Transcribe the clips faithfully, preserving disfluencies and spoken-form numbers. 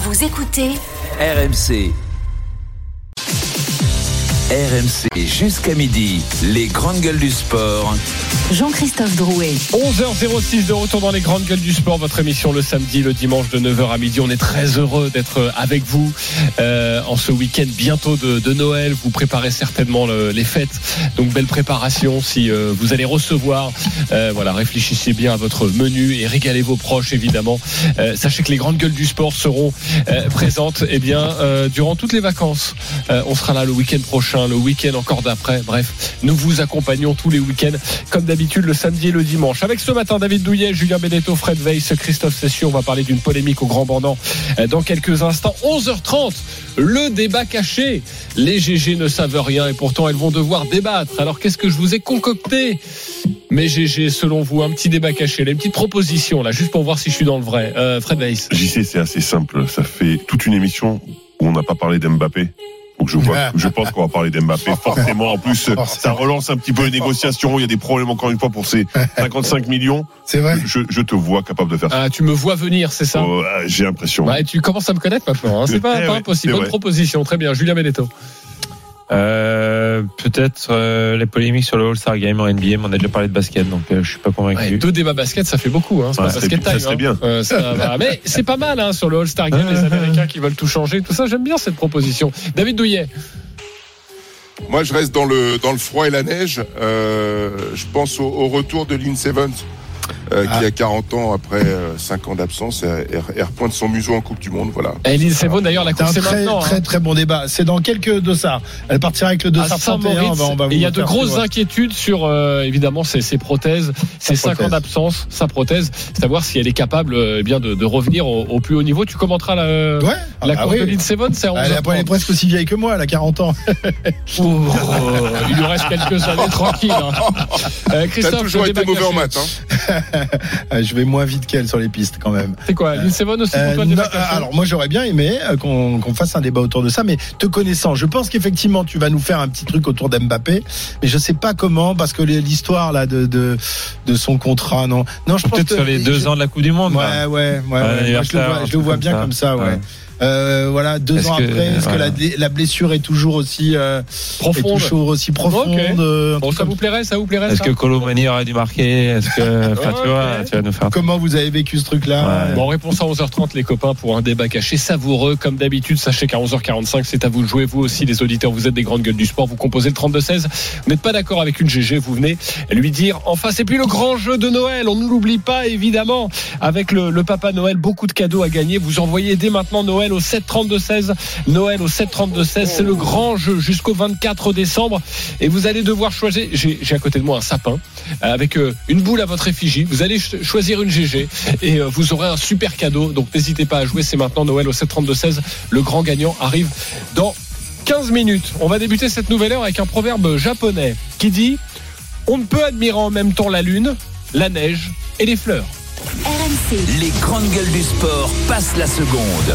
Vous écoutez R M C. R M C jusqu'à midi, les grandes gueules du sport. Jean-Christophe Drouet. onze heures six de retour dans les grandes gueules du sport, votre émission le samedi, le dimanche de neuf heures à midi. On est très heureux d'être avec vous euh, en ce week-end bientôt de, de Noël. Vous préparez certainement le, les fêtes, donc belle préparation si euh, vous allez recevoir. Euh, voilà, réfléchissez bien à votre menu et régalez vos proches évidemment. Euh, sachez que les grandes gueules du sport seront euh, présentes eh bien, euh, durant toutes les vacances. Euh, on sera là le week-end prochain, le week-end encore d'après. Bref, nous vous accompagnons tous les week-ends comme d'habitude. D'habitude le samedi et le dimanche. Avec ce matin David Douillet, Julien Benedetto, Fred Weiss, Christophe Cessieux. On va parler d'une polémique au Grand Bornand dans quelques instants. onze heures trente, le débat caché. Les G G ne savent rien et pourtant elles vont devoir débattre. Alors qu'est-ce que je vous ai concocté, mes G G, selon vous? Un petit débat caché, une petite proposition là, juste pour voir si je suis dans le vrai. euh, Fred Weiss. J C, c'est assez simple. Ça fait toute une émission où on n'a pas parlé d'Mbappé. Donc je, vois, je pense qu'on va parler d'Mbappé forcément. En plus, ça relance un petit peu les négociations. Il y a des problèmes encore une fois pour ces cinquante-cinq millions. C'est vrai. Je, je te vois capable de faire ça. Ah, tu me vois venir, c'est ça? Oh, j'ai l'impression. Ouais, tu commences à me connaître maintenant. Hein. C'est pas, eh pas ouais, impossible. Bonne vrai. proposition. Très bien. Julien Benedetto. Euh, peut-être euh, les polémiques sur le All-Star Game en N B A, mais on a déjà parlé de basket, donc euh, je suis pas convaincu. Ouais, deux débats basket, ça fait beaucoup. Hein. C'est Ouais, pas basket ça time. serait hein. bien. Euh, ça va. Mais c'est pas mal hein, sur le All-Star Game, les Américains qui veulent tout changer, tout ça. J'aime bien cette proposition. David Douillet. Moi, je reste dans le dans le froid et la neige. Euh, je pense au, au retour de Lynn Evans, euh, ah. qui a quarante ans après euh, cinq ans d'absence, et, et repointe son museau en Coupe du Monde. Voilà. Et Lynn Evans, d'ailleurs, la course c'est c'est un très, maintenant. très hein. très bon débat. C'est dans quelques dossards. Elle partira avec le dossard trente et un. On va, on va et il y a de faire grosses suivre. inquiétudes sur euh, évidemment ses, ses prothèses, ses cinq prothèse. ans d'absence, sa prothèse, savoir si elle est capable euh, eh bien de, de revenir au, au plus haut niveau. Tu commenteras la, Ouais. la Ah, course oui. de Lynn Evans, c'est à onze heures trente. Elle, elle est presque aussi vieille que moi. Elle a quarante ans. Oh, il lui reste quelques années tranquille. Hein. Euh, T'as Christophe, toujours le été débat mauvais en caché. maths. Hein. Je vais moins vite qu'elle sur les pistes quand même. C'est quoi, Lynn Evans aussi pour Euh, toi le non, débat caché? alors moi j'aurais bien aimé euh, qu'on, qu'on fasse un débat autour de ça, mais te connaissant, je pense qu'effectivement tu vas nous faire un petit truc autour d'Mbappé, mais je sais pas comment parce que l'histoire là de de, de son contrat, non, non, je pense Peut-être que, sur les deux je, ans de la Coupe du Monde. Ouais, là. ouais, ouais, ouais, ouais. Moi, je le vois, je le vois bien comme ça, ouais. ouais. Euh, voilà, deux est-ce ans que, après, est-ce voilà. que la, la blessure est toujours aussi euh, Profonde. est toujours aussi profonde Okay. euh, Bon, ça vous plairait, ça vous plairait Est-ce ça que Colomani aurait dû marquer? Est-ce que, enfin, Okay. tu vois, tu vas nous faire. Comment vous avez vécu ce truc-là? Ouais. Bon, réponse à onze heures trente les copains pour un débat caché savoureux comme d'habitude. Sachez qu'à onze heures quarante-cinq c'est à vous de jouer, vous aussi les auditeurs, vous êtes des grandes gueules du sport, vous composez le trente-deux seize. Vous n'êtes pas d'accord avec une G G, vous venez lui dire en face. Et puis le grand jeu de Noël, on ne l'oublie pas évidemment, avec le, le Papa Noël, beaucoup de cadeaux à gagner. Vous envoyez dès maintenant Noël au sept trente-deux seize. Noël au sept trente-deux seize, c'est le grand jeu jusqu'au vingt-quatre décembre et vous allez devoir choisir. J'ai, j'ai à côté de moi un sapin avec euh, une boule à votre effigie. Vous allez ch- choisir une G G et euh, vous aurez un super cadeau. Donc n'hésitez pas à jouer, c'est maintenant Noël au sept trente-deux seize. Le grand gagnant arrive dans quinze minutes. On va débuter cette nouvelle heure avec un proverbe japonais qui dit: on ne peut admirer en même temps la lune, la neige et les fleurs. R M C. Les grandes gueules du sport passent la seconde.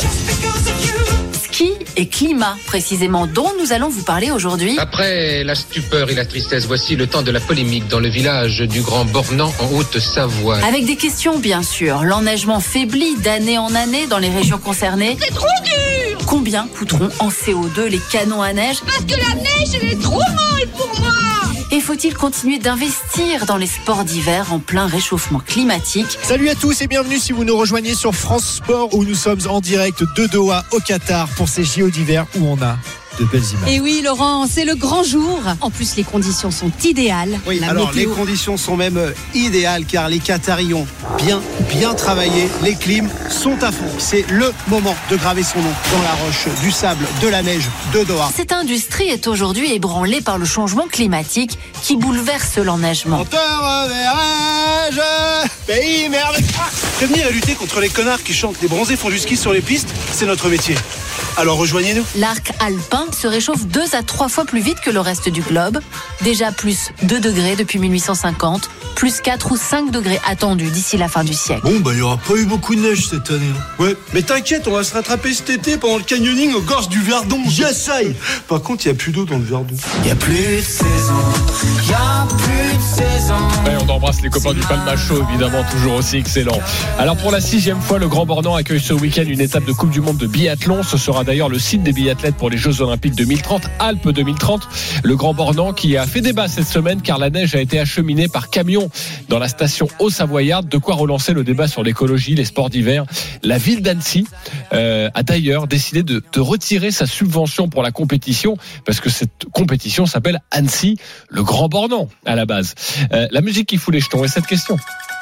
Ski et climat, précisément, dont nous allons vous parler aujourd'hui. Après la stupeur et la tristesse, voici le temps de la polémique dans le village du Grand Bornand en Haute-Savoie. Avec des questions, bien sûr. L'enneigement faiblit d'année en année dans les régions concernées. C'est trop dur! Combien coûteront en C O deux les canons à neige? Parce que la neige, elle est trop molle pour moi! Et faut-il continuer d'investir dans les sports d'hiver en plein réchauffement climatique? Salut à tous et bienvenue si vous nous rejoignez sur France Sport où nous sommes en direct de Doha au Qatar pour ces J O d'hiver où on a de belles images. Et oui Laurent, c'est le grand jour. En plus les conditions sont idéales. Oui, La alors météo... les conditions sont même idéales car les Qataris ont bien, bien travaillé. Les clims sont à fond. C'est le moment de graver son nom dans la roche, du sable, de la neige, de Doha. Cette industrie est aujourd'hui ébranlée par le changement climatique qui bouleverse l'enneigement. On te reverrai-je, pays merde. Prévenir et lutter contre les connards qui chantent les bronzés font du ski sur les pistes, c'est notre métier. Alors rejoignez-nous. L'arc alpin se réchauffe deux à trois fois plus vite que le reste du globe. Déjà plus deux degrés depuis mille huit cent cinquante, plus quatre ou cinq degrés attendus d'ici la fin du siècle. Bon, bah, il n'y aura pas eu beaucoup de neige cette année. Hein. Ouais, mais t'inquiète, on va se rattraper cet été pendant le canyoning aux gorges du Verdon. J'essaye. Par contre, il n'y a plus d'eau dans le Verdon. Il n'y a plus de saison, il n'y a plus de saison. Ouais, on embrasse les copains du Palma Show, évidemment, toujours aussi excellent. Alors pour la sixième fois, le Grand Bornand accueille ce week-end une étape de Coupe du Monde de biathlon. Ce sera d'ailleurs le site des biathlètes pour les Jeux Olympiques deux mille trente, Alpes deux mille trente. Le Grand Bornand qui a fait débat cette semaine car la neige a été acheminée par camion dans la station Haut-Savoyarde. De quoi relancer le débat sur l'écologie, les sports d'hiver. La ville d'Annecy euh, a d'ailleurs décidé de, de retirer sa subvention pour la compétition parce que cette compétition s'appelle Annecy, le Grand Bornand à la base. Euh, la musique qui fout les jetons et cette question.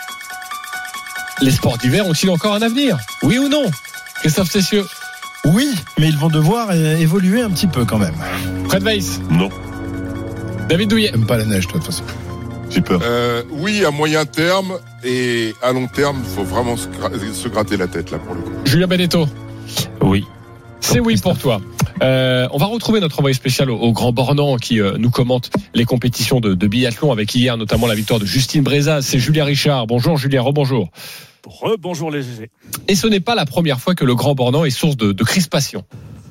Les sports d'hiver ont-ils encore un avenir ? Oui ou non ? Christophe Cessieux ? Oui, mais ils vont devoir évoluer un petit peu quand même. Fred Weiss ? Non. David Douillet ? J'aime pas la neige, toi, de toute façon. J'ai peur. Euh, oui, à moyen terme et à long terme, il faut vraiment se, gra- se gratter la tête là pour le coup. Julien Benedetto ? Oui. C'est oui pour toi. Euh, on va retrouver notre envoyé spécial au, au Grand Bornand qui euh, nous commente les compétitions de, de biathlon avec hier notamment la victoire de Justine Brezaz. C'est Julien Richard. Bonjour Julien, rebonjour. Rebonjour les G G. Et ce n'est pas la première fois que le Grand Bornand est source de, de crispation.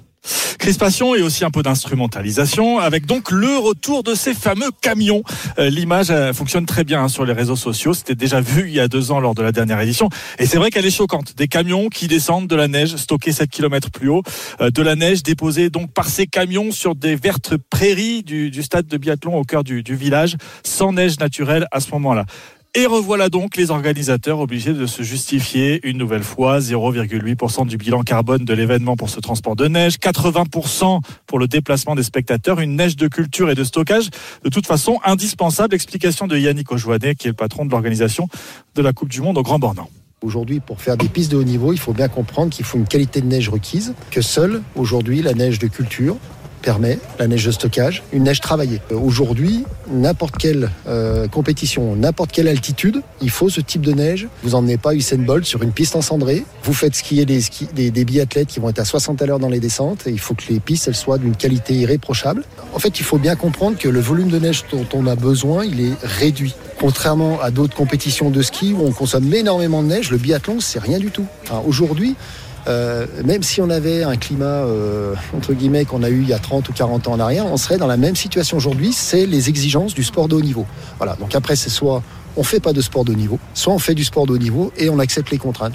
Crispation et aussi un peu d'instrumentalisation avec donc le retour de ces fameux camions. Euh, l'image euh, fonctionne très bien hein, sur les réseaux sociaux. C'était déjà vu il y a deux ans lors de la dernière édition. Et c'est vrai qu'elle est choquante. Des camions qui descendent de la neige stockée sept kilomètres plus haut. Euh, de la neige déposée donc par ces camions sur des vertes prairies du, du stade de biathlon au cœur du, du village. Sans neige naturelle à ce moment-là. Et revoilà donc les organisateurs obligés de se justifier une nouvelle fois. zéro virgule huit pour cent du bilan carbone de l'événement pour ce transport de neige, quatre-vingts pour cent pour le déplacement des spectateurs, une neige de culture et de stockage. De toute façon, indispensable. Explication de Yannick Ojouanet, qui est le patron de l'organisation de la Coupe du Monde au Grand Bornand. Aujourd'hui, pour faire des pistes de haut niveau, il faut bien comprendre qu'il faut une qualité de neige requise, que seule, aujourd'hui, la neige de culture permet, la neige de stockage, une neige travaillée. Aujourd'hui, n'importe quelle euh, compétition, n'importe quelle altitude, il faut ce type de neige. Vous n'emmenez pas Usain Bolt sur une piste encendrée. Vous faites skier des, ski, des, des biathlètes qui vont être à soixante à l'heure dans les descentes. Et il faut que les pistes elles soient d'une qualité irréprochable. En fait, il faut bien comprendre que le volume de neige dont on a besoin, il est réduit. Contrairement à d'autres compétitions de ski où on consomme énormément de neige, le biathlon, c'est rien du tout. Enfin, aujourd'hui, Euh, même si on avait un climat euh, entre guillemets qu'on a eu il y a trente ou quarante ans en arrière, on serait dans la même situation aujourd'hui. C'est les exigences du sport de haut niveau. Voilà. Donc après, c'est soit on fait pas de sport de haut niveau, soit on fait du sport de haut niveau et on accepte les contraintes.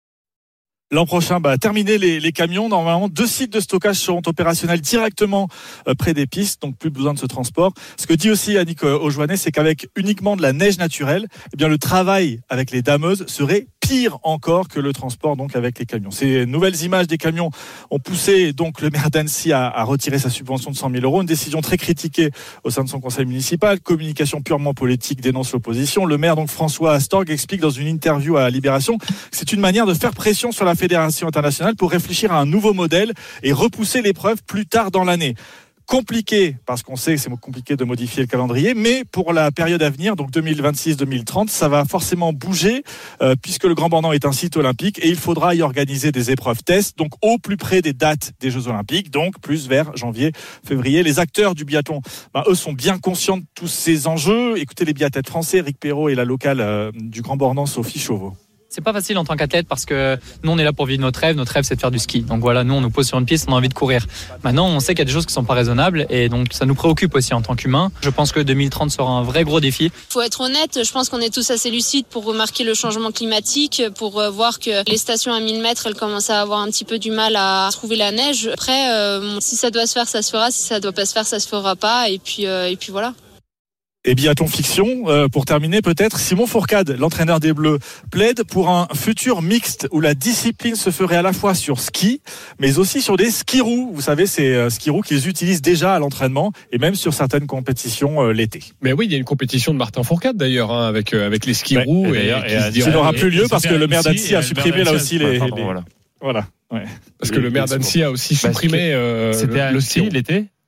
L'an prochain, bah, terminer les, les camions. Normalement, deux sites de stockage seront opérationnels directement euh, près des pistes, donc plus besoin de ce transport. Ce que dit aussi Yannick Ojouanet, c'est qu'avec uniquement de la neige naturelle, eh bien le travail avec les dameuses serait pire encore que le transport donc avec les camions. Ces nouvelles images des camions ont poussé donc le maire d'Annecy à, à retirer sa subvention de cent mille euros, une décision très critiquée au sein de son conseil municipal. Communication purement politique dénonce l'opposition. Le maire donc François Astorg explique dans une interview à Libération que c'est une manière de faire pression sur la Fédération internationale pour réfléchir à un nouveau modèle et repousser l'épreuve plus tard dans l'année. Compliqué, parce qu'on sait que c'est compliqué de modifier le calendrier, mais pour la période à venir, donc deux mille vingt-six deux mille trente, ça va forcément bouger, euh, puisque le Grand Bornand est un site olympique et il faudra y organiser des épreuves tests, donc au plus près des dates des Jeux Olympiques, donc plus vers janvier, février. Les acteurs du biathlon, ben, eux sont bien conscients de tous ces enjeux. Écoutez les biathlètes français, Eric Perrault et la locale euh, du Grand Bornand, Sophie Chauveau. C'est pas facile en tant qu'athlète parce que nous on est là pour vivre notre rêve, notre rêve c'est de faire du ski. Donc voilà, nous on nous pose sur une piste, on a envie de courir. Maintenant on sait qu'il y a des choses qui sont pas raisonnables et donc ça nous préoccupe aussi en tant qu'humains. Je pense que deux mille trente sera un vrai gros défi. Faut être honnête, je pense qu'on est tous assez lucides pour remarquer le changement climatique, pour voir que les stations à mille mètres elles commencent à avoir un petit peu du mal à trouver la neige. Après, euh, si ça doit se faire, ça se fera. Si ça doit pas se faire, ça se fera pas. Et puis, euh, et puis voilà. Et biathlon fiction, euh, pour terminer peut-être, Simon Fourcade, l'entraîneur des Bleus, plaide pour un futur mixte où la discipline se ferait à la fois sur ski, mais aussi sur des skirous. Vous savez, ces euh, skirous qu'ils utilisent déjà à l'entraînement et même sur certaines compétitions euh, l'été. Mais oui, il y a une compétition de Martin Fourcade d'ailleurs, hein, avec, euh, avec les skirous. Ouais, et, et, et, et qui n'aura plus lieu parce que le maire d'Annecy a supprimé là aussi les... Pardon, les... Voilà. voilà. Ouais. Parce que le maire d'Annecy a aussi supprimé euh, C'était le, à le Annecy l'été.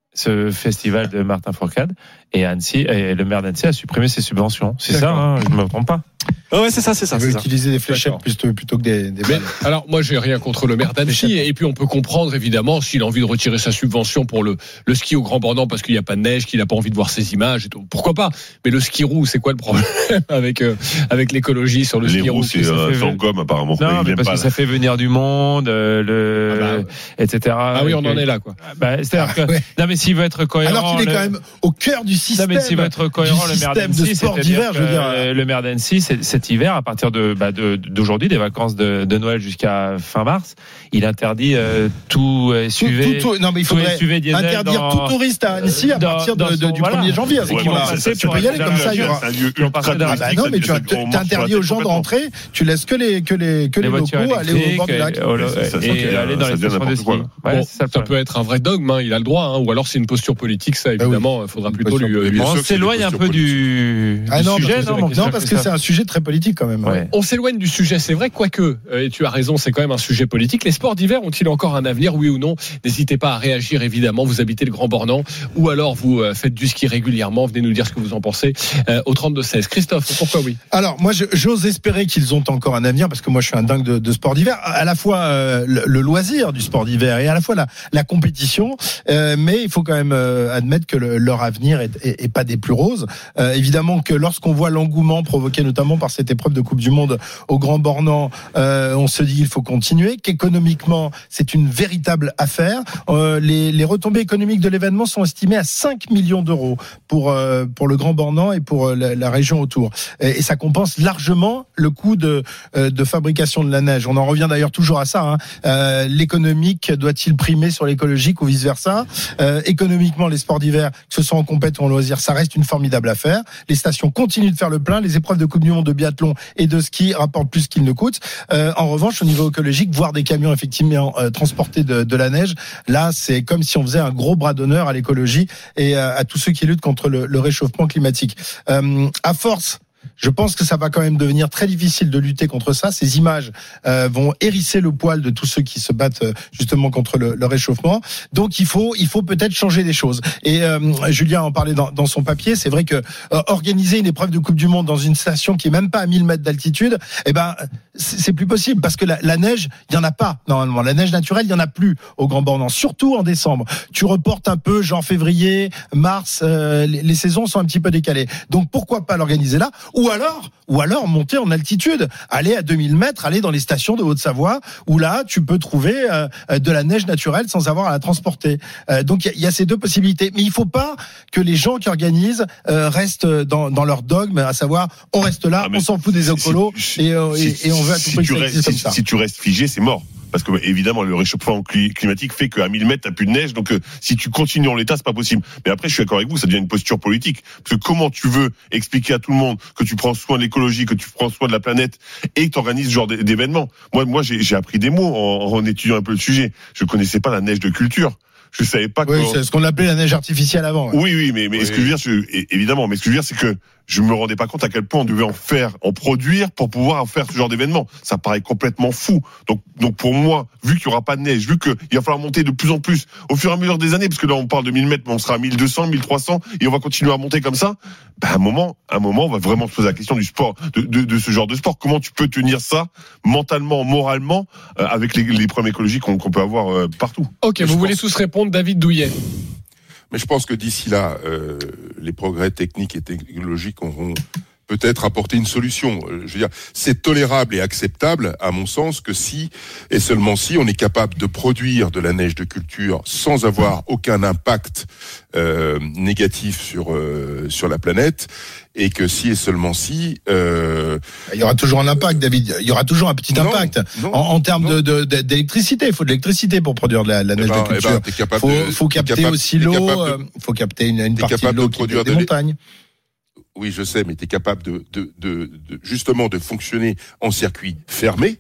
ce festival de Martin Fourcade, et Annecy, et le maire d'Annecy a supprimé ses subventions. C'est D'accord. ça, hein, je ne me trompe pas. Oh ouais, c'est ça, c'est ça. Il veut c'est utiliser des fléchettes plutôt, plutôt que des, des Mais, balles. alors moi j'ai rien contre le maire d'Annecy et puis on peut comprendre évidemment s'il a envie de retirer sa subvention pour le, le ski au Grand Bornand parce qu'il n'y a pas de neige, qu'il n'a pas envie de voir ces images et tout. Pourquoi pas? Mais le ski roue, c'est quoi le problème avec euh, avec l'écologie sur le Les ski roue? roues, c'est euh, fait- sans gomme apparemment. Non, Il mais aime parce pas, que là. ça fait venir du monde, euh, le, Ah bah, et cetera. Ah oui, on en est là quoi. Bah, c'est-à-dire que, Ah ouais. non mais s'il veut être cohérent. Alors qu'il est le- quand même au cœur du système. Non, mais s'il veut être cohérent, du le maire système de d'Annecy, sport c'est-à-dire d'hiver, je veux que, dire. euh, le maire d'Annecy, c'est- cet hiver, à partir de, bah, de d'aujourd'hui, des vacances de, de Noël jusqu'à fin mars, il interdit euh, tout euh, Tout- S U V. tout- tout- non mais il tout faudrait S U V diesel interdire dans- tout touriste à Annecy à dans- partir de, dans de- son- du voilà. premier janvier. À ce Ouais, moment-là. bon, c'est Tu pour peux y aller être comme ça. Il y aura. C'est un lieu Ils ont ultra passé d'un- Ah bah touristique, non, ça- mais tu ça- as- on marche sur t'interdis la aux gens de tête rentrer, tu laisses que les que les que les, Les voitures locaux aller au électriques, bord du lac. et au- Ça- ça- ça- et ça- aller dans ça les devient stations de n'importe ski. quoi, là. Ouais, Bon, c'est ça, le ça problème. peut être un vrai dogme, hein, il a le droit, hein, ou alors c'est une posture politique, ça évidemment, il faudra plutôt lui, euh, lui- Bien Bon, sûr on que c'est s'éloigne des un postures peu du, Ah du non, sujet, parce que- non, mon non, parce que Christophe. c'est un sujet très politique quand même. Ouais. On s'éloigne du sujet, c'est vrai, quoique, euh, et tu as raison, c'est quand même un sujet politique. Les sports d'hiver ont-ils encore un avenir, oui ou non? N'hésitez pas à réagir, évidemment. Vous habitez le Grand Bornand, ou alors vous euh, faites du ski régulièrement. Venez nous dire ce que vous en pensez euh, au trente-deux seize. Christophe, pourquoi oui? Alors moi je- j'ose espérer qu'ils ont encore un avenir parce que moi je suis un dingue de, de sport d'hiver, à la fois euh, le, le loisir du sport d'hiver et à la fois la, la compétition, euh, mais il faut quand même euh, admettre que le, leur avenir est, est, est pas des plus roses. Euh, évidemment que lorsqu'on voit l'engouement provoqué notamment par cette épreuve de Coupe du Monde au Grand Bornand, euh, on se dit qu'il faut continuer, qu'économiquement c'est une véritable affaire. Euh, les, les retombées économiques de l'événement sont estimées à cinq millions d'euros pour euh, pour le Grand Bornand et pour euh, la, la région autour. Et, et ça compense largement le coût de euh, de fabrication de la neige. On en revient d'ailleurs toujours à ça. Hein. Euh, l'économique doit-il primer sur l'écologique ou vice versa? euh, Économiquement, les sports d'hiver, que ce soit en compète ou en loisir, ça reste une formidable affaire. Les stations continuent de faire le plein. Les épreuves de Coupe du Monde de biathlon et de ski rapportent plus qu'ils ne coûtent. Euh, en revanche, au niveau écologique, voir des camions effectivement euh, transporter de, de la neige, là, c'est comme si on faisait un gros bras d'honneur à l'écologie et à, à tous ceux qui luttent contre le, le réchauffement climatique. Euh, à force, je pense que ça va quand même devenir très difficile de lutter contre ça. Ces images euh, vont hérisser le poil de tous ceux qui se battent euh, justement contre le, le réchauffement. Donc il faut, il faut peut-être changer des choses. Et euh, Julien en parlait dans, dans son papier. C'est vrai que euh, organiser une épreuve de Coupe du Monde dans une station qui est même pas à mille mètres d'altitude, eh ben c'est, c'est plus possible parce que la, la neige, il y en a pas normalement. La neige naturelle, il y en a plus au Grand Bornand, surtout en décembre. Tu reportes un peu, genre février, mars, euh, les, les saisons sont un petit peu décalées. Donc pourquoi pas l'organiser là? Ou alors, ou alors monter en altitude, aller à deux mille mètres, aller dans les stations de Haute-Savoie, où là, tu peux trouver euh, de la neige naturelle sans avoir à la transporter. Euh, donc, il y, y a ces deux possibilités. Mais il faut pas que les gens qui organisent euh, restent dans, dans leur dogme, à savoir, on reste là, Ah, on s'en fout des écolos, si- et, euh, si- et, et on veut à tout si prix tu que ça restes- existe comme si- ça. Si tu restes figé, c'est mort. Parce que évidemment le réchauffement cli- climatique fait qu'à mille mètres t'as plus de neige, donc euh, si tu continues en l'état c'est pas possible. Mais après je suis d'accord avec vous, ça devient une posture politique. Parce que comment tu veux expliquer à tout le monde que tu prends soin de l'écologie, que tu prends soin de la planète et que tu organises ce genre d'é- d'événements. Moi moi j'ai, j'ai appris des mots en, en étudiant un peu le sujet. Je connaissais pas la neige de culture. Je savais pas Oui, que. c'est ce qu'on appelait la neige artificielle avant. Ouais. Oui, oui, mais, mais Oui. ce que je veux dire, je- é- évidemment, mais ce que je veux dire, c'est que je me rendais pas compte à quel point on devait en faire, en produire pour pouvoir en faire ce genre d'événement. Ça paraît complètement fou. Donc, donc pour moi, vu qu'il y aura pas de neige, vu qu'il va falloir monter de plus en plus au fur et à mesure des années, parce que là on parle de mille mètres, mais on sera à mille deux cents, mille trois cents, et on va continuer à monter comme ça. Ben, à un moment, à un moment, on va vraiment se poser la question du sport, de, de, de ce genre de sport. Comment tu peux tenir ça mentalement, moralement, euh, avec les, les problèmes écologiques qu'on, qu'on peut avoir euh, partout. Ok, vous voulez tous répondre, David Douillet. Mais je pense que d'ici là, euh, les progrès techniques et technologiques auront peut-être apporté une solution. Euh, Je veux dire, c'est tolérable et acceptable, à mon sens, que si, et seulement si, on est capable de produire de la neige de culture sans avoir aucun impact euh, négatif sur euh, sur la planète, et que si et seulement si... Euh, Il y aura toujours un impact, David. Il y aura toujours un petit Non, impact. non, en, en termes de, de, de- d'électricité, il faut de l'électricité pour produire de la, de la Eh neige ben, de culture. eh ben, t'es capable faut, de- faut t'es capter capable- aussi t'es l'eau. capable de- euh, faut capter une, une t'es partie de capable l'eau de qui vient produire des de l'é- montagnes. Oui, je sais, mais tu es capable de, de, de, de justement de fonctionner en circuit fermé,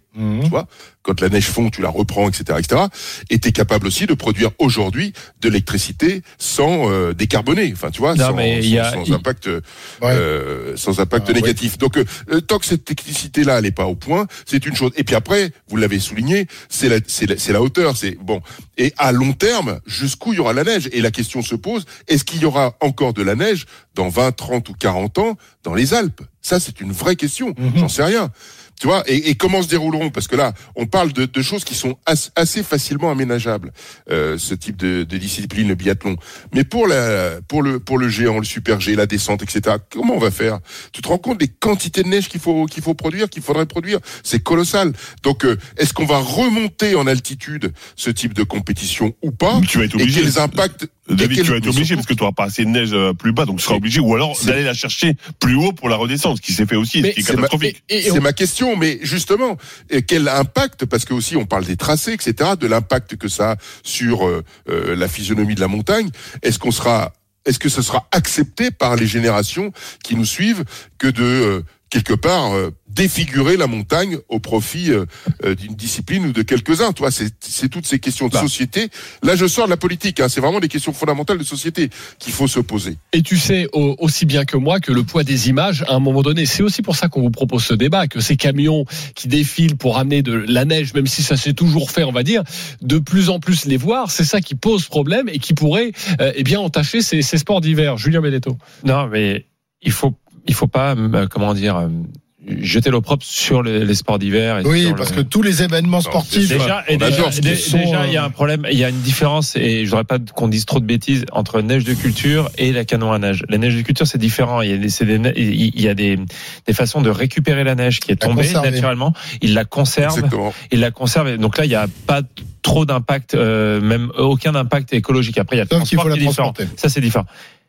Mmh. Tu vois, quand la neige fond, tu la reprends, et cetera, et cetera. Et t'es capable aussi de produire aujourd'hui de l'électricité sans euh, décarboner. Enfin, tu vois, non, sans, mais sans, y a, sans y... impact, euh, ouais. sans impact ah, négatif. Ouais. Donc, euh, tant que cette technicité-là, elle est pas au point, c'est une chose. Et puis après, vous l'avez souligné, c'est la, c'est la, c'est la hauteur. C'est bon. Et à long terme, jusqu'où il y aura la neige? Et la question se pose: est-ce qu'il y aura encore de la neige dans vingt, trente ou quarante ans dans les Alpes? Ça, c'est une vraie question. Mmh. J'en sais rien. Tu vois, et, et comment se dérouleront? Parce que là, on parle de, de choses qui sont as, assez facilement aménageables, euh, ce type de, de discipline, le biathlon. Mais pour la, pour le, pour le géant, le super G, la descente, et cetera. Comment on va faire? Tu te rends compte des quantités de neige qu'il faut, qu'il faut produire, qu'il faudrait produire? C'est colossal. Donc, euh, est-ce qu'on va remonter en altitude ce type de compétition ou pas? Tu vas être obligé. Et quels impacts? David, tu vas être obligé parce que tu n'auras pas assez de neige plus bas, donc tu seras obligé, ou alors d'aller la chercher plus haut pour la redescendre, ce qui s'est fait aussi, ce qui est catastrophique. Ma, et, et c'est on... ma question, mais justement, quel impact, parce que aussi on parle des tracés, et cetera, de l'impact que ça a sur euh, euh, la physionomie de la montagne. Est-ce qu'on sera, est-ce que ce sera accepté par les générations qui nous suivent que de euh, quelque part euh, défigurer la montagne au profit euh, euh, d'une discipline ou de quelques-uns? Toi, c'est, c'est toutes ces questions de bah. société. Là, je sors de la politique. Hein, c'est vraiment des questions fondamentales de société qu'il faut se poser. Et tu sais au, aussi bien que moi que le poids des images, à un moment donné, c'est aussi pour ça qu'on vous propose ce débat, que ces camions qui défilent pour amener de la neige, même si ça s'est toujours fait, on va dire, de plus en plus les voir, c'est ça qui pose problème et qui pourrait euh, eh bien entacher ces, ces sports d'hiver. Julien Benedetto. Non, mais il faut il faut pas, euh, comment dire, euh, jeter l'opprobre sur les, les sports d'hiver. Et oui, sur parce le... que tous les événements sportifs. Déjà, et déjà, déjà, sont... déjà, il y a un problème, il y a une différence, et je voudrais pas qu'on dise trop de bêtises, entre neige de culture et la canon à neige. La neige de culture, c'est différent. Il y a des, c'est des, il y a des, des façons de récupérer la neige qui est tombée naturellement. Ils la conservent. Ils la conservent. Donc là, il y a pas trop d'impact, euh, même aucun impact écologique. Après, il y a le transport qui est différent. Ça, c'est différent.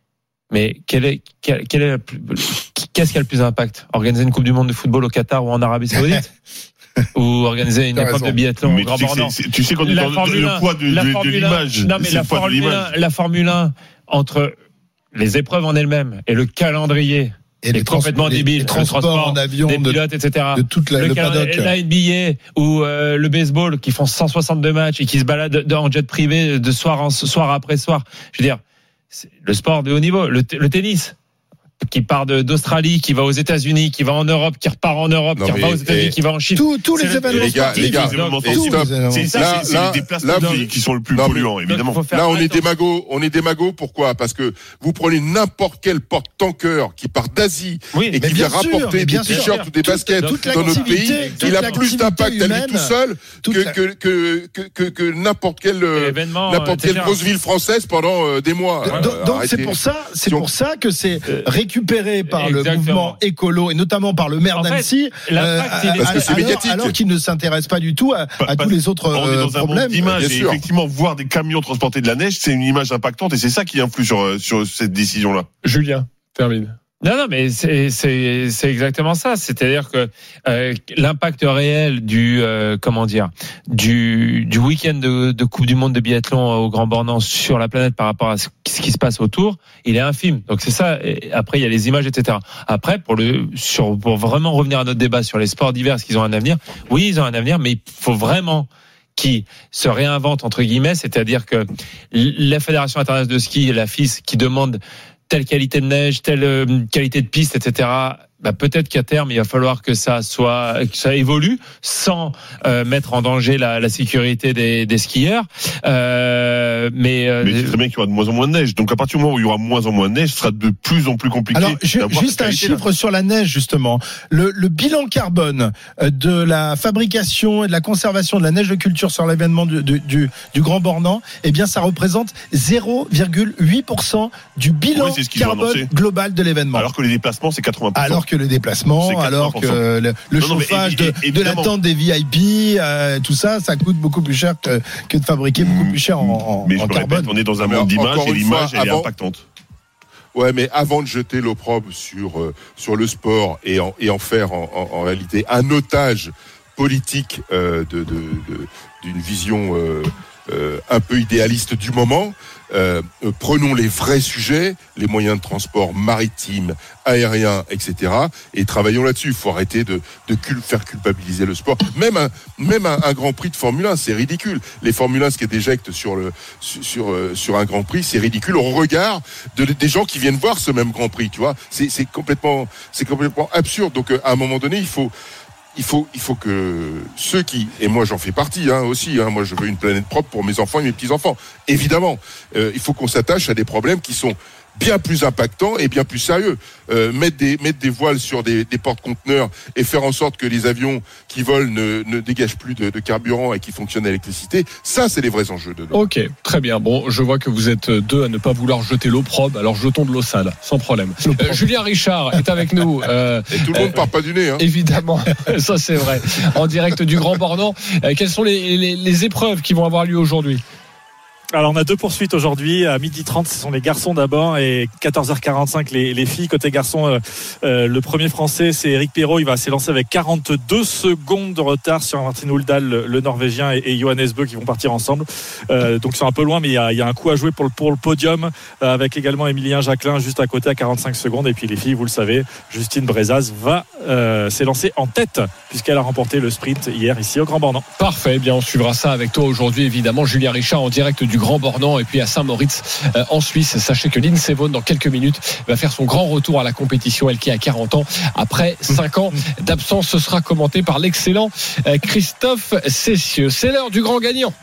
Mais quel est, quel, quel est, qu'est-ce qui a le plus d'impact? Organiser une Coupe du Monde de football au Qatar ou en Arabie Saoudite? Ou organiser une épreuve de biathlon au Grand Bornand? Tu sais qu'on est dans le poids de, de, de l'image. Non, mais la Formule un, la Formule un, entre les épreuves en elles-mêmes et le calendrier, et les complètement trans- débile, les transports le transport en avion des pilotes, de, et cetera. De toute la, le, le paddock. La N B A ou euh, le baseball qui font cent soixante-deux matchs et qui se baladent en jet privé de soir en soir après soir. Je veux dire, c'est le sport de haut niveau, le, t- le tennis. Qui part de, d'Australie, qui va aux États-Unis, qui va en Europe, qui repart en Europe, non, qui repart aux États-Unis, qui va en Chine. Tous, tous les le, événements les gars, sportifs. Les gars, c'est ça, là, c'est, là, c'est les déplacements là, qui sont le plus non, polluants, évidemment. Là, on est des magots, on est des magots. Pourquoi? Parce que vous prenez n'importe quel porte-tanker qui part d'Asie oui, et qui vient sûr, rapporter des t-shirts ou des baskets toute, toute dans notre pays, il a plus d'impact à lui tout seul que, que, que, que, que, que n'importe quelle, n'importe quelle grosse ville française pendant des mois. Donc, c'est pour ça, c'est pour ça que c'est récupéré par le mouvement écolo et notamment par le maire en d'Annecy, fait, euh, parce que c'est médiatique, alors, alors qu'il ne s'intéresse pas du tout à, à tous les autres on est dans problèmes. Un monde d'image, et effectivement, voir des camions transporter de la neige, c'est une image impactante et c'est ça qui influe sur sur cette décision-là. Julien, termine. Non, non, mais c'est c'est c'est exactement ça. C'est-à-dire que euh, l'impact réel du euh, comment dire du du week-end de, de Coupe du Monde de biathlon au Grand Bornand sur la planète par rapport à ce, ce qui se passe autour, il est infime. Donc c'est ça. Et après, il y a les images, et cetera. Après, pour le sur pour vraiment revenir à notre débat sur les sports d'hiver, est-ce qu'ils ont un avenir? Oui, ils ont un avenir, mais il faut vraiment qui se réinvente entre guillemets, c'est-à-dire que la Fédération internationale de ski, la F I S, qui demande telle qualité de neige, telle euh, qualité de piste, et cetera. Bah, peut-être qu'à terme, il va falloir que ça soit, que ça évolue sans euh, mettre en danger la, la sécurité des, des skieurs. Euh, mais, euh, mais c'est très bien qu'il y aura de moins en moins de neige. Donc à partir du moment où il y aura de moins en moins de neige, ce sera de plus en plus compliqué. Alors juste un chiffre là. Sur la neige justement. Le, le bilan carbone de la fabrication et de la conservation de la neige de culture sur l'événement du, du, du, du Grand Bornand, eh bien ça représente zéro virgule huit pour cent du bilan oui, carbone global de l'événement. Alors que les déplacements c'est quatre-vingts pour cent. Alors que le déplacement, alors que le, le non, chauffage non, de, de la tente des V I P, euh, tout ça, ça coûte beaucoup plus cher que, que de fabriquer beaucoup plus cher en, en, mais je en me carbone. Répète, on est dans un monde d'image et l'image elle est impactante. Ouais, mais avant de jeter l'opprobre sur euh, sur le sport et en et en faire en, en, en réalité un otage politique euh, de, de, de d'une vision euh, euh, un peu idéaliste du moment. Euh, euh, prenons les vrais sujets, les moyens de transport maritimes, aériens, et cetera, et travaillons là-dessus. Il faut arrêter de, de cul- faire culpabiliser le sport. Même un, même un, un Grand Prix de Formule un, c'est ridicule. Les Formule un, ce qui est déjecte sur le sur sur, euh, sur un Grand Prix, c'est ridicule au regard de, des gens qui viennent voir ce même Grand Prix. Tu vois, c'est, c'est complètement c'est complètement absurde. Donc, euh, à un moment donné, il faut Il faut, il faut que ceux qui, et moi j'en fais partie hein, aussi, hein, moi je veux une planète propre pour mes enfants et mes petits-enfants, évidemment, euh, il faut qu'on s'attache à des problèmes qui sont bien plus impactants et bien plus sérieux. Euh, mettre des mettre des voiles sur des, des porte-conteneurs et faire en sorte que les avions qui volent ne, ne dégagent plus de, de carburant et qui fonctionnent à l'électricité, ça c'est les vrais enjeux de l'eau. Ok, très bien. Bon, je vois que vous êtes deux à ne pas vouloir jeter l'eau probe, alors jetons de l'eau sale, sans problème. Euh, Julien Richard est avec nous. Euh, et tout le monde euh, part pas du nez. Hein. Évidemment, ça c'est vrai. En direct du Grand Bornand. Euh, quelles sont les, les, les épreuves qui vont avoir lieu aujourd'hui ? Alors on a deux poursuites aujourd'hui, à midi trente ce sont les garçons d'abord et quatorze heures quarante-cinq les, les filles. Côté garçons, euh, euh, le premier français c'est Eric Perrault, il va s'élancer avec quarante-deux secondes de retard sur Martin Houldal, le, le norvégien, et, et Johannes Bö qui vont partir ensemble. Euh, donc c'est un peu loin mais il y a, il y a un coup à jouer pour le, pour le podium, euh, avec également Emilien Jacquelin juste à côté à quarante-cinq secondes. Et puis les filles, vous le savez, Justine Brezaz va euh, s'élancer en tête puisqu'elle a remporté le sprint hier ici au Grand Bornand. Parfait, eh bien on suivra ça avec toi aujourd'hui évidemment, Julien Richard en direct du Grand Bornand et puis à Saint-Moritz euh, en Suisse. Sachez que Lindsey Vonn dans quelques minutes va faire son grand retour à la compétition, elle qui a quarante ans après cinq ans d'absence. Ce sera commenté par l'excellent euh, Christophe Cessieux. C'est l'heure du grand gagnant.